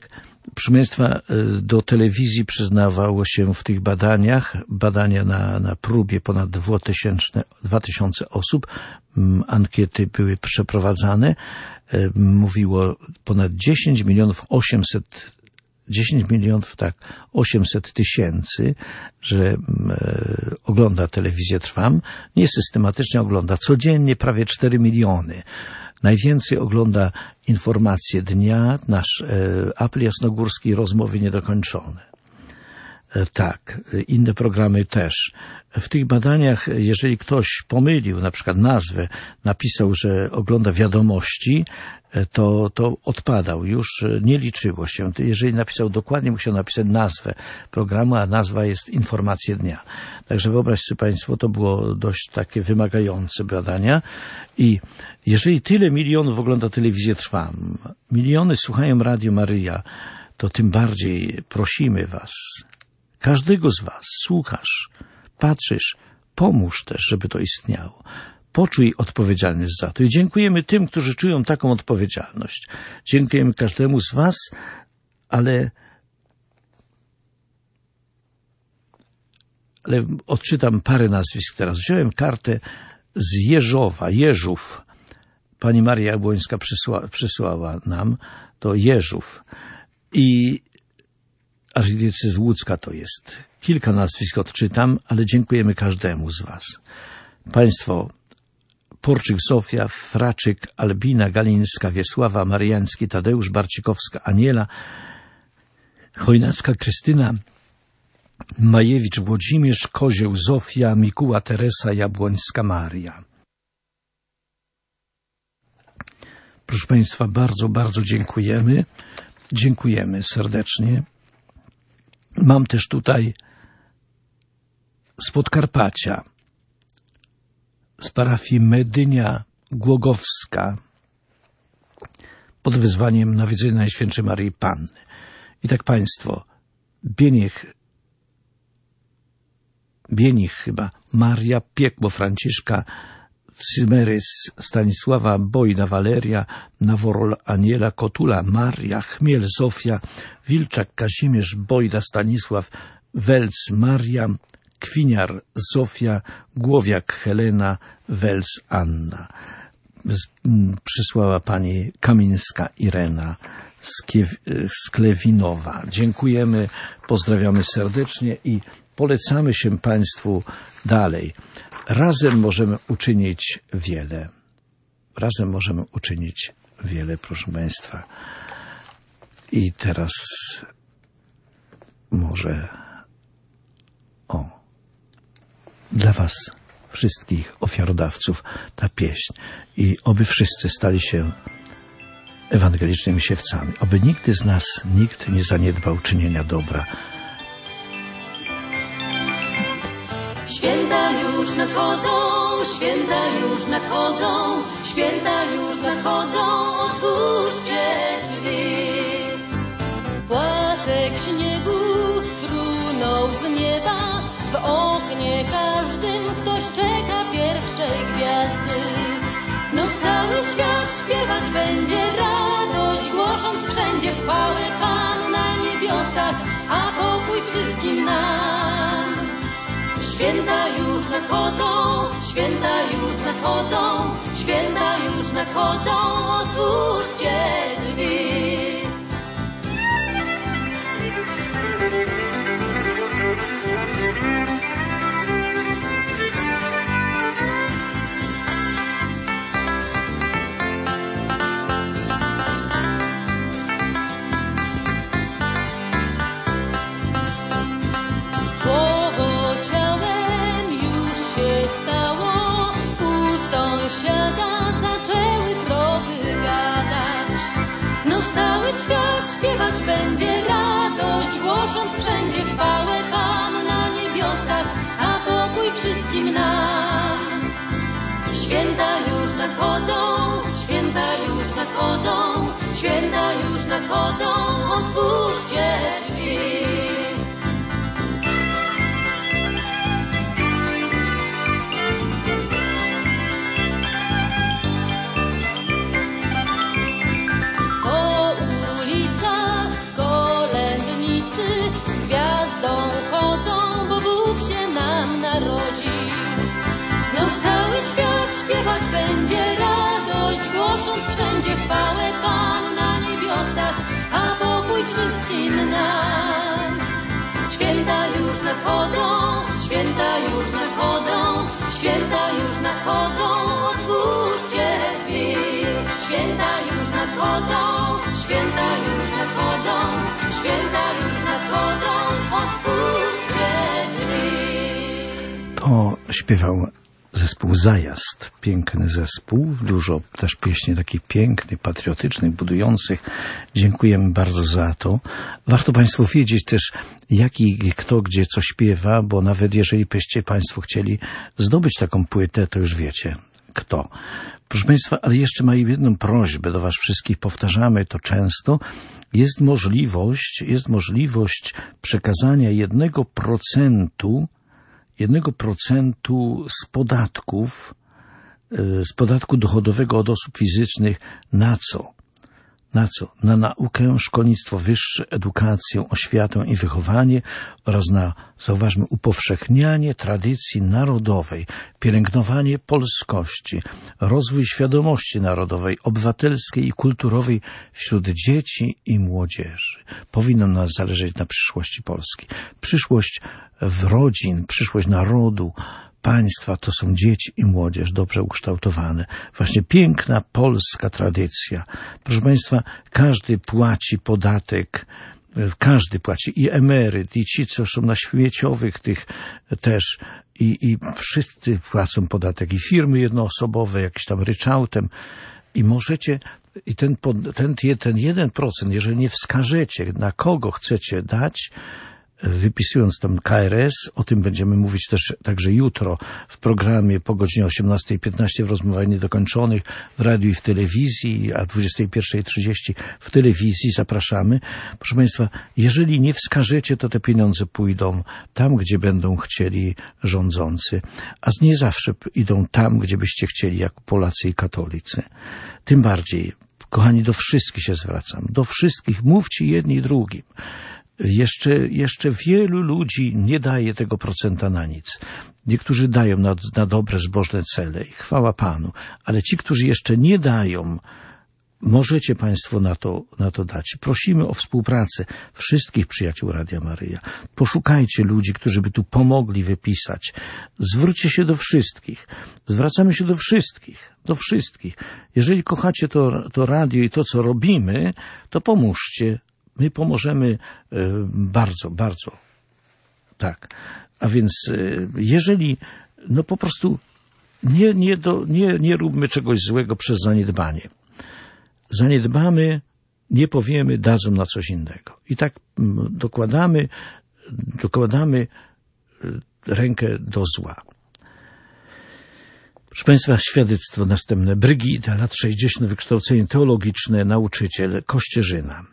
Proszę Państwa, do telewizji przyznawało się w tych badaniach, badania na, na próbie ponad dwa tysiące osób, ankiety były przeprowadzane, mówiło ponad dziesięć milionów osiemset, dziesięć milionów, tak, osiemset tysięcy, że e, ogląda telewizję Trwam, niesystematycznie ogląda, codziennie prawie cztery miliony. Najwięcej ogląda Informacje Dnia, nasz e, Apel Jasnogórski, Rozmowy Niedokończone. E, tak, inne programy też. W tych badaniach, jeżeli ktoś pomylił na przykład nazwę, napisał, że ogląda Wiadomości, to, to odpadał, już nie liczyło się. Jeżeli napisał dokładnie, musiał napisać nazwę programu, a nazwa jest Informacje Dnia. Także wyobraźcie sobie Państwo, to było dość takie wymagające badania. I jeżeli tyle milionów ogląda telewizję Trwam, miliony słuchają Radio Maryja, to tym bardziej prosimy Was, każdego z Was, słuchasz, patrzysz, pomóż też, żeby to istniało. Poczuj odpowiedzialność za to. I dziękujemy tym, którzy czują taką odpowiedzialność. Dziękujemy każdemu z Was, ale, ale odczytam parę nazwisk teraz. Wziąłem kartę z Jeżowa, Jeżów. Pani Maria Jabłońska przysła, przysłała nam, to Jeżów. I archidiecezja łódzka to jest. Kilka nazwisk odczytam, ale dziękujemy każdemu z Was. Państwo Porczyk Zofia, Fraczyk, Albina, Galińska, Wiesława, Mariański, Tadeusz, Barcikowska, Aniela, Chojnacka, Krystyna, Majewicz, Włodzimierz, Kozieł, Zofia, Mikuła, Teresa, Jabłońska, Maria. Proszę Państwa, bardzo, bardzo dziękujemy. Dziękujemy serdecznie. Mam też tutaj z Podkarpacia, z parafii Medynia Głogowska, pod wezwaniem nawiedzenia Najświętszej Maryi Panny. I tak Państwo, Bieniech, Bienich chyba, Maria, Piekło, Franciszka, Cymerys, Stanisława, Bojna, Waleria, Naworol, Aniela, Kotula, Maria, Chmiel, Zofia, Wilczak, Kazimierz, Bojda, Stanisław, Welc, Maria, Kwiniar, Zofia, Głowiak, Helena, Welc, Anna. Przysłała pani Kamińska Irena z, Kiew, z Klewinowa. Dziękujemy, pozdrawiamy serdecznie i polecamy się Państwu dalej. Razem możemy uczynić wiele. Razem możemy uczynić wiele, proszę Państwa. I teraz może o dla Was wszystkich ofiarodawców ta pieśń i oby wszyscy stali się ewangelicznymi siewcami. Oby nigdy z nas nikt nie zaniedbał czynienia dobra. Święta już nadchodzą, święta już nadchodzą, święta już nadchodzą, otwórzcie drzwi. Płatek śniegu sfrunął z nieba, w oknie każdym ktoś czeka pierwszej gwiazdy. Znów cały świat śpiewać będzie radość, głosząc wszędzie chwałę Panu na niebiosach, a pokój wszystkim nam. Święta już nadchodzą, święta już nadchodzą, święta już nadchodzą, otwórzcie drzwi. Słowo ciałem już się stało, u sąsiada zaczęły krowy gadać. No cały świat śpiewać będzie radość, głosząc wszędzie chwałę Panu na niebiosach, a pokój wszystkim nam. Święta już nadchodzą, święta już nadchodzą, święta już nadchodzą, otwórzcie drzwi. Po ulicach śpiewał zespół Zajazd. Piękny zespół, dużo też pieśni takich pięknych, patriotycznych, budujących. Dziękujemy bardzo za to. Warto Państwu wiedzieć też, jaki kto gdzie co śpiewa, bo nawet jeżeli byście Państwo chcieli zdobyć taką płytę, to już wiecie kto. Proszę Państwa, ale jeszcze mam jedną prośbę do Was wszystkich, powtarzamy to często. Jest możliwość, jest możliwość przekazania jednego procentu jednego procentu z podatków, z podatku dochodowego od osób fizycznych na co? Na co? Na naukę, szkolnictwo wyższe, edukację, oświatę i wychowanie oraz na, zauważmy, upowszechnianie tradycji narodowej, pielęgnowanie polskości, rozwój świadomości narodowej, obywatelskiej i kulturowej wśród dzieci i młodzieży. Powinno nas zależeć na przyszłości Polski. Przyszłość w rodzin, przyszłość narodu, państwa to są dzieci i młodzież dobrze ukształtowane. Właśnie piękna polska tradycja. Proszę Państwa, każdy płaci podatek, każdy płaci, i emeryt, i ci, co są na śmieciowych tych też, i, i wszyscy płacą podatek, i firmy jednoosobowe, jakieś tam ryczałtem, i możecie, i ten, ten, ten jeden procent, jeżeli nie wskażecie, na kogo chcecie dać, wypisując tam K R S, o tym będziemy mówić też także jutro w programie po godzinie osiemnastej piętnaście w Rozmowach Niedokończonych, w radiu i w telewizji, a dwudziestej pierwszej trzydzieści w telewizji. Zapraszamy. Proszę Państwa, jeżeli nie wskażecie, to te pieniądze pójdą tam, gdzie będą chcieli rządzący, a nie zawsze idą tam, gdzie byście chcieli, jak Polacy i katolicy. Tym bardziej, kochani, do wszystkich się zwracam, do wszystkich, mówcie jedni i drugim. Jeszcze, jeszcze wielu ludzi nie daje tego procenta na nic. Niektórzy dają na, na dobre, zbożne cele i chwała Panu, ale ci, którzy jeszcze nie dają, możecie Państwo na to, na to dać. Prosimy o współpracę wszystkich przyjaciół Radia Maryja. Poszukajcie ludzi, którzy by tu pomogli wypisać. Zwróćcie się do wszystkich. Zwracamy się do wszystkich. Do wszystkich. Jeżeli kochacie to, to radio i to, co robimy, to pomóżcie. My pomożemy bardzo, bardzo. Tak. A więc jeżeli, no po prostu nie, nie, do, nie, nie róbmy czegoś złego przez zaniedbanie. Zaniedbamy, nie powiemy, dadzą na coś innego. I tak dokładamy, dokładamy rękę do zła. Proszę Państwa, świadectwo następne. Brygida, lat sześćdziesiąt, wykształcenie teologiczne, nauczyciel, Kościerzyna.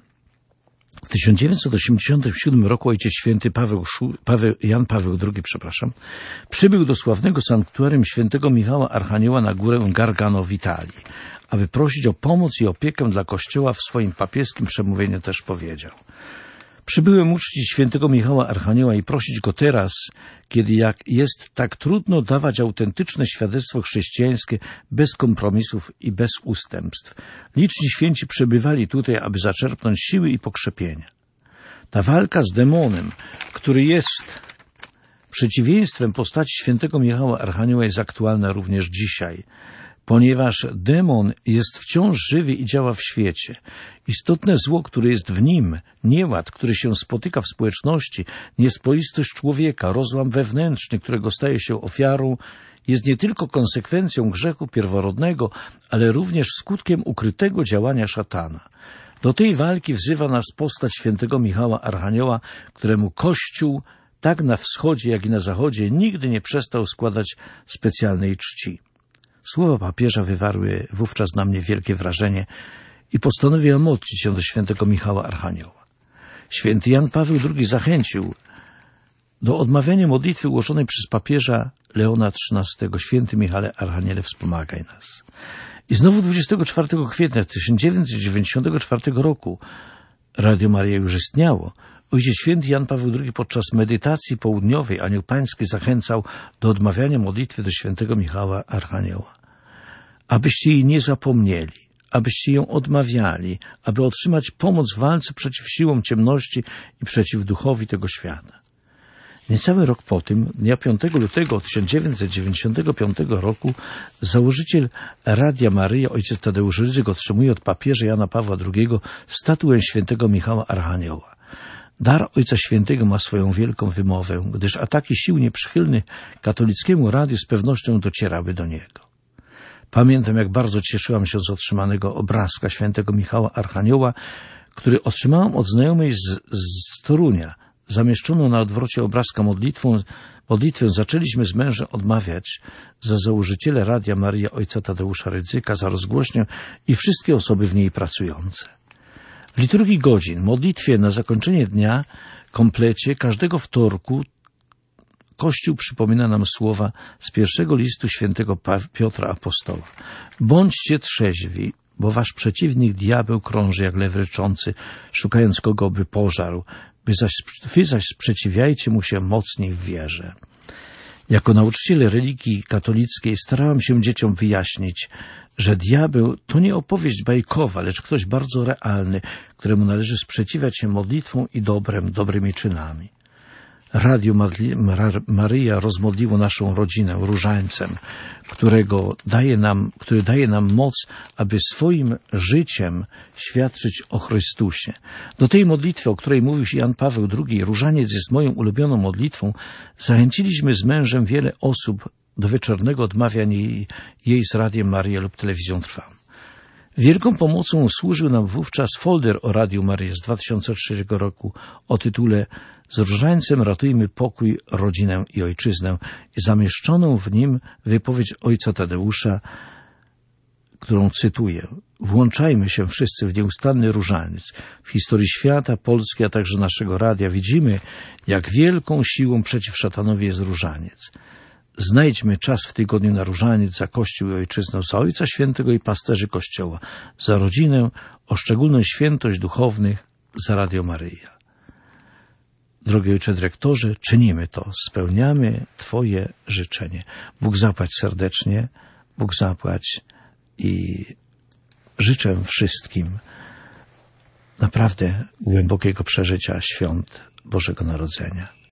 W tysiąc dziewięćset osiemdziesiątym siódmym roku ojciec święty Paweł, Paweł, Jan Paweł drugi, przepraszam, przybył do sławnego sanktuarium świętego Michała Archanioła na górę Gargano w Italii, aby prosić o pomoc i opiekę dla Kościoła. W swoim papieskim przemówieniu też powiedział: przybyłem uczcić świętego Michała Archanioła i prosić go teraz, kiedy jak jest tak trudno dawać autentyczne świadectwo chrześcijańskie bez kompromisów i bez ustępstw. Liczni święci przybywali tutaj, aby zaczerpnąć siły i pokrzepienia. Ta walka z demonem, który jest przeciwieństwem postaci świętego Michała Archanioła, jest aktualna również dzisiaj, ponieważ demon jest wciąż żywy i działa w świecie. Istotne zło, które jest w nim, nieład, który się spotyka w społeczności, niespoistość człowieka, rozłam wewnętrzny, którego staje się ofiarą, jest nie tylko konsekwencją grzechu pierworodnego, ale również skutkiem ukrytego działania szatana. Do tej walki wzywa nas postać świętego Michała Archanioła, któremu Kościół, tak na wschodzie, jak i na zachodzie, nigdy nie przestał składać specjalnej czci. Słowa papieża wywarły wówczas na mnie wielkie wrażenie i postanowiłem modlić się do świętego Michała Archanioła. Święty Jan Paweł drugi zachęcił do odmawiania modlitwy ułożonej przez papieża Leona trzynastego. Święty Michale Archaniele, wspomagaj nas. I znowu dwudziestego czwartego kwietnia tysiąc dziewięćset dziewięćdziesiątego czwartego roku Radio Maryja już istniało. Ojciec święty Jan Paweł drugi podczas medytacji południowej Anioł Pański zachęcał do odmawiania modlitwy do świętego Michała Archanioła. Abyście jej nie zapomnieli, abyście ją odmawiali, aby otrzymać pomoc w walce przeciw siłom ciemności i przeciw duchowi tego świata. Niecały rok po tym, dnia piątego lutego tysiąc dziewięćset dziewięćdziesiątego piątego roku, założyciel Radia Maryja, ojciec Tadeusz Rydzyk, otrzymuje od papieża Jana Pawła drugiego statuę świętego Michała Archanioła. Dar Ojca Świętego ma swoją wielką wymowę, gdyż ataki sił nieprzychylnych katolickiemu radiu z pewnością docierały do niego. Pamiętam, jak bardzo cieszyłam się z otrzymanego obrazka świętego Michała Archanioła, który otrzymałam od znajomej z, z Torunia. Zamieszczono na odwrocie obrazka modlitwą, modlitwę zaczęliśmy z mężem odmawiać za założyciela Radia Maryja ojca Tadeusza Rydzyka, za rozgłośnię i wszystkie osoby w niej pracujące. W liturgii godzin, modlitwie na zakończenie dnia, komplecie każdego wtorku Kościół przypomina nam słowa z pierwszego listu świętego Piotra Apostoła. Bądźcie trzeźwi, bo wasz przeciwnik diabeł krąży jak lew ryczący, szukając kogo by pożarł, wy zaś, wy zaś sprzeciwiajcie mu się mocniej w wierze. Jako nauczyciel religii katolickiej starałam się dzieciom wyjaśnić, że diabeł to nie opowieść bajkowa, lecz ktoś bardzo realny, któremu należy sprzeciwiać się modlitwą i dobrem, dobrymi czynami. Radio Maryja rozmodliło naszą rodzinę różańcem, którego daje nam, który daje nam moc, aby swoim życiem świadczyć o Chrystusie. Do tej modlitwy, o której mówił Jan Paweł drugi, różaniec jest moją ulubioną modlitwą, zachęciliśmy z mężem wiele osób do wieczornego odmawiania jej z Radiem Maryja lub Telewizją Trwam. Wielką pomocą służył nam wówczas folder o Radiu Maryja z dwa tysiące trzeciego roku o tytule Z różańcem ratujmy pokój, rodzinę i ojczyznę i zamieszczoną w nim wypowiedź ojca Tadeusza, którą cytuję. Włączajmy się wszyscy w nieustanny różaniec. W historii świata, Polski, a także naszego radia widzimy, jak wielką siłą przeciw szatanowi jest różaniec. Znajdźmy czas w tygodniu na różaniec za Kościół i Ojczyznę, za Ojca Świętego i pasterzy Kościoła, za rodzinę, o szczególną świętość duchownych, za Radio Maryja. Drogi Ojcze Dyrektorze, czynimy to, spełniamy Twoje życzenie. Bóg zapłać serdecznie, Bóg zapłać i życzę wszystkim naprawdę głębokiego przeżycia świąt Bożego Narodzenia.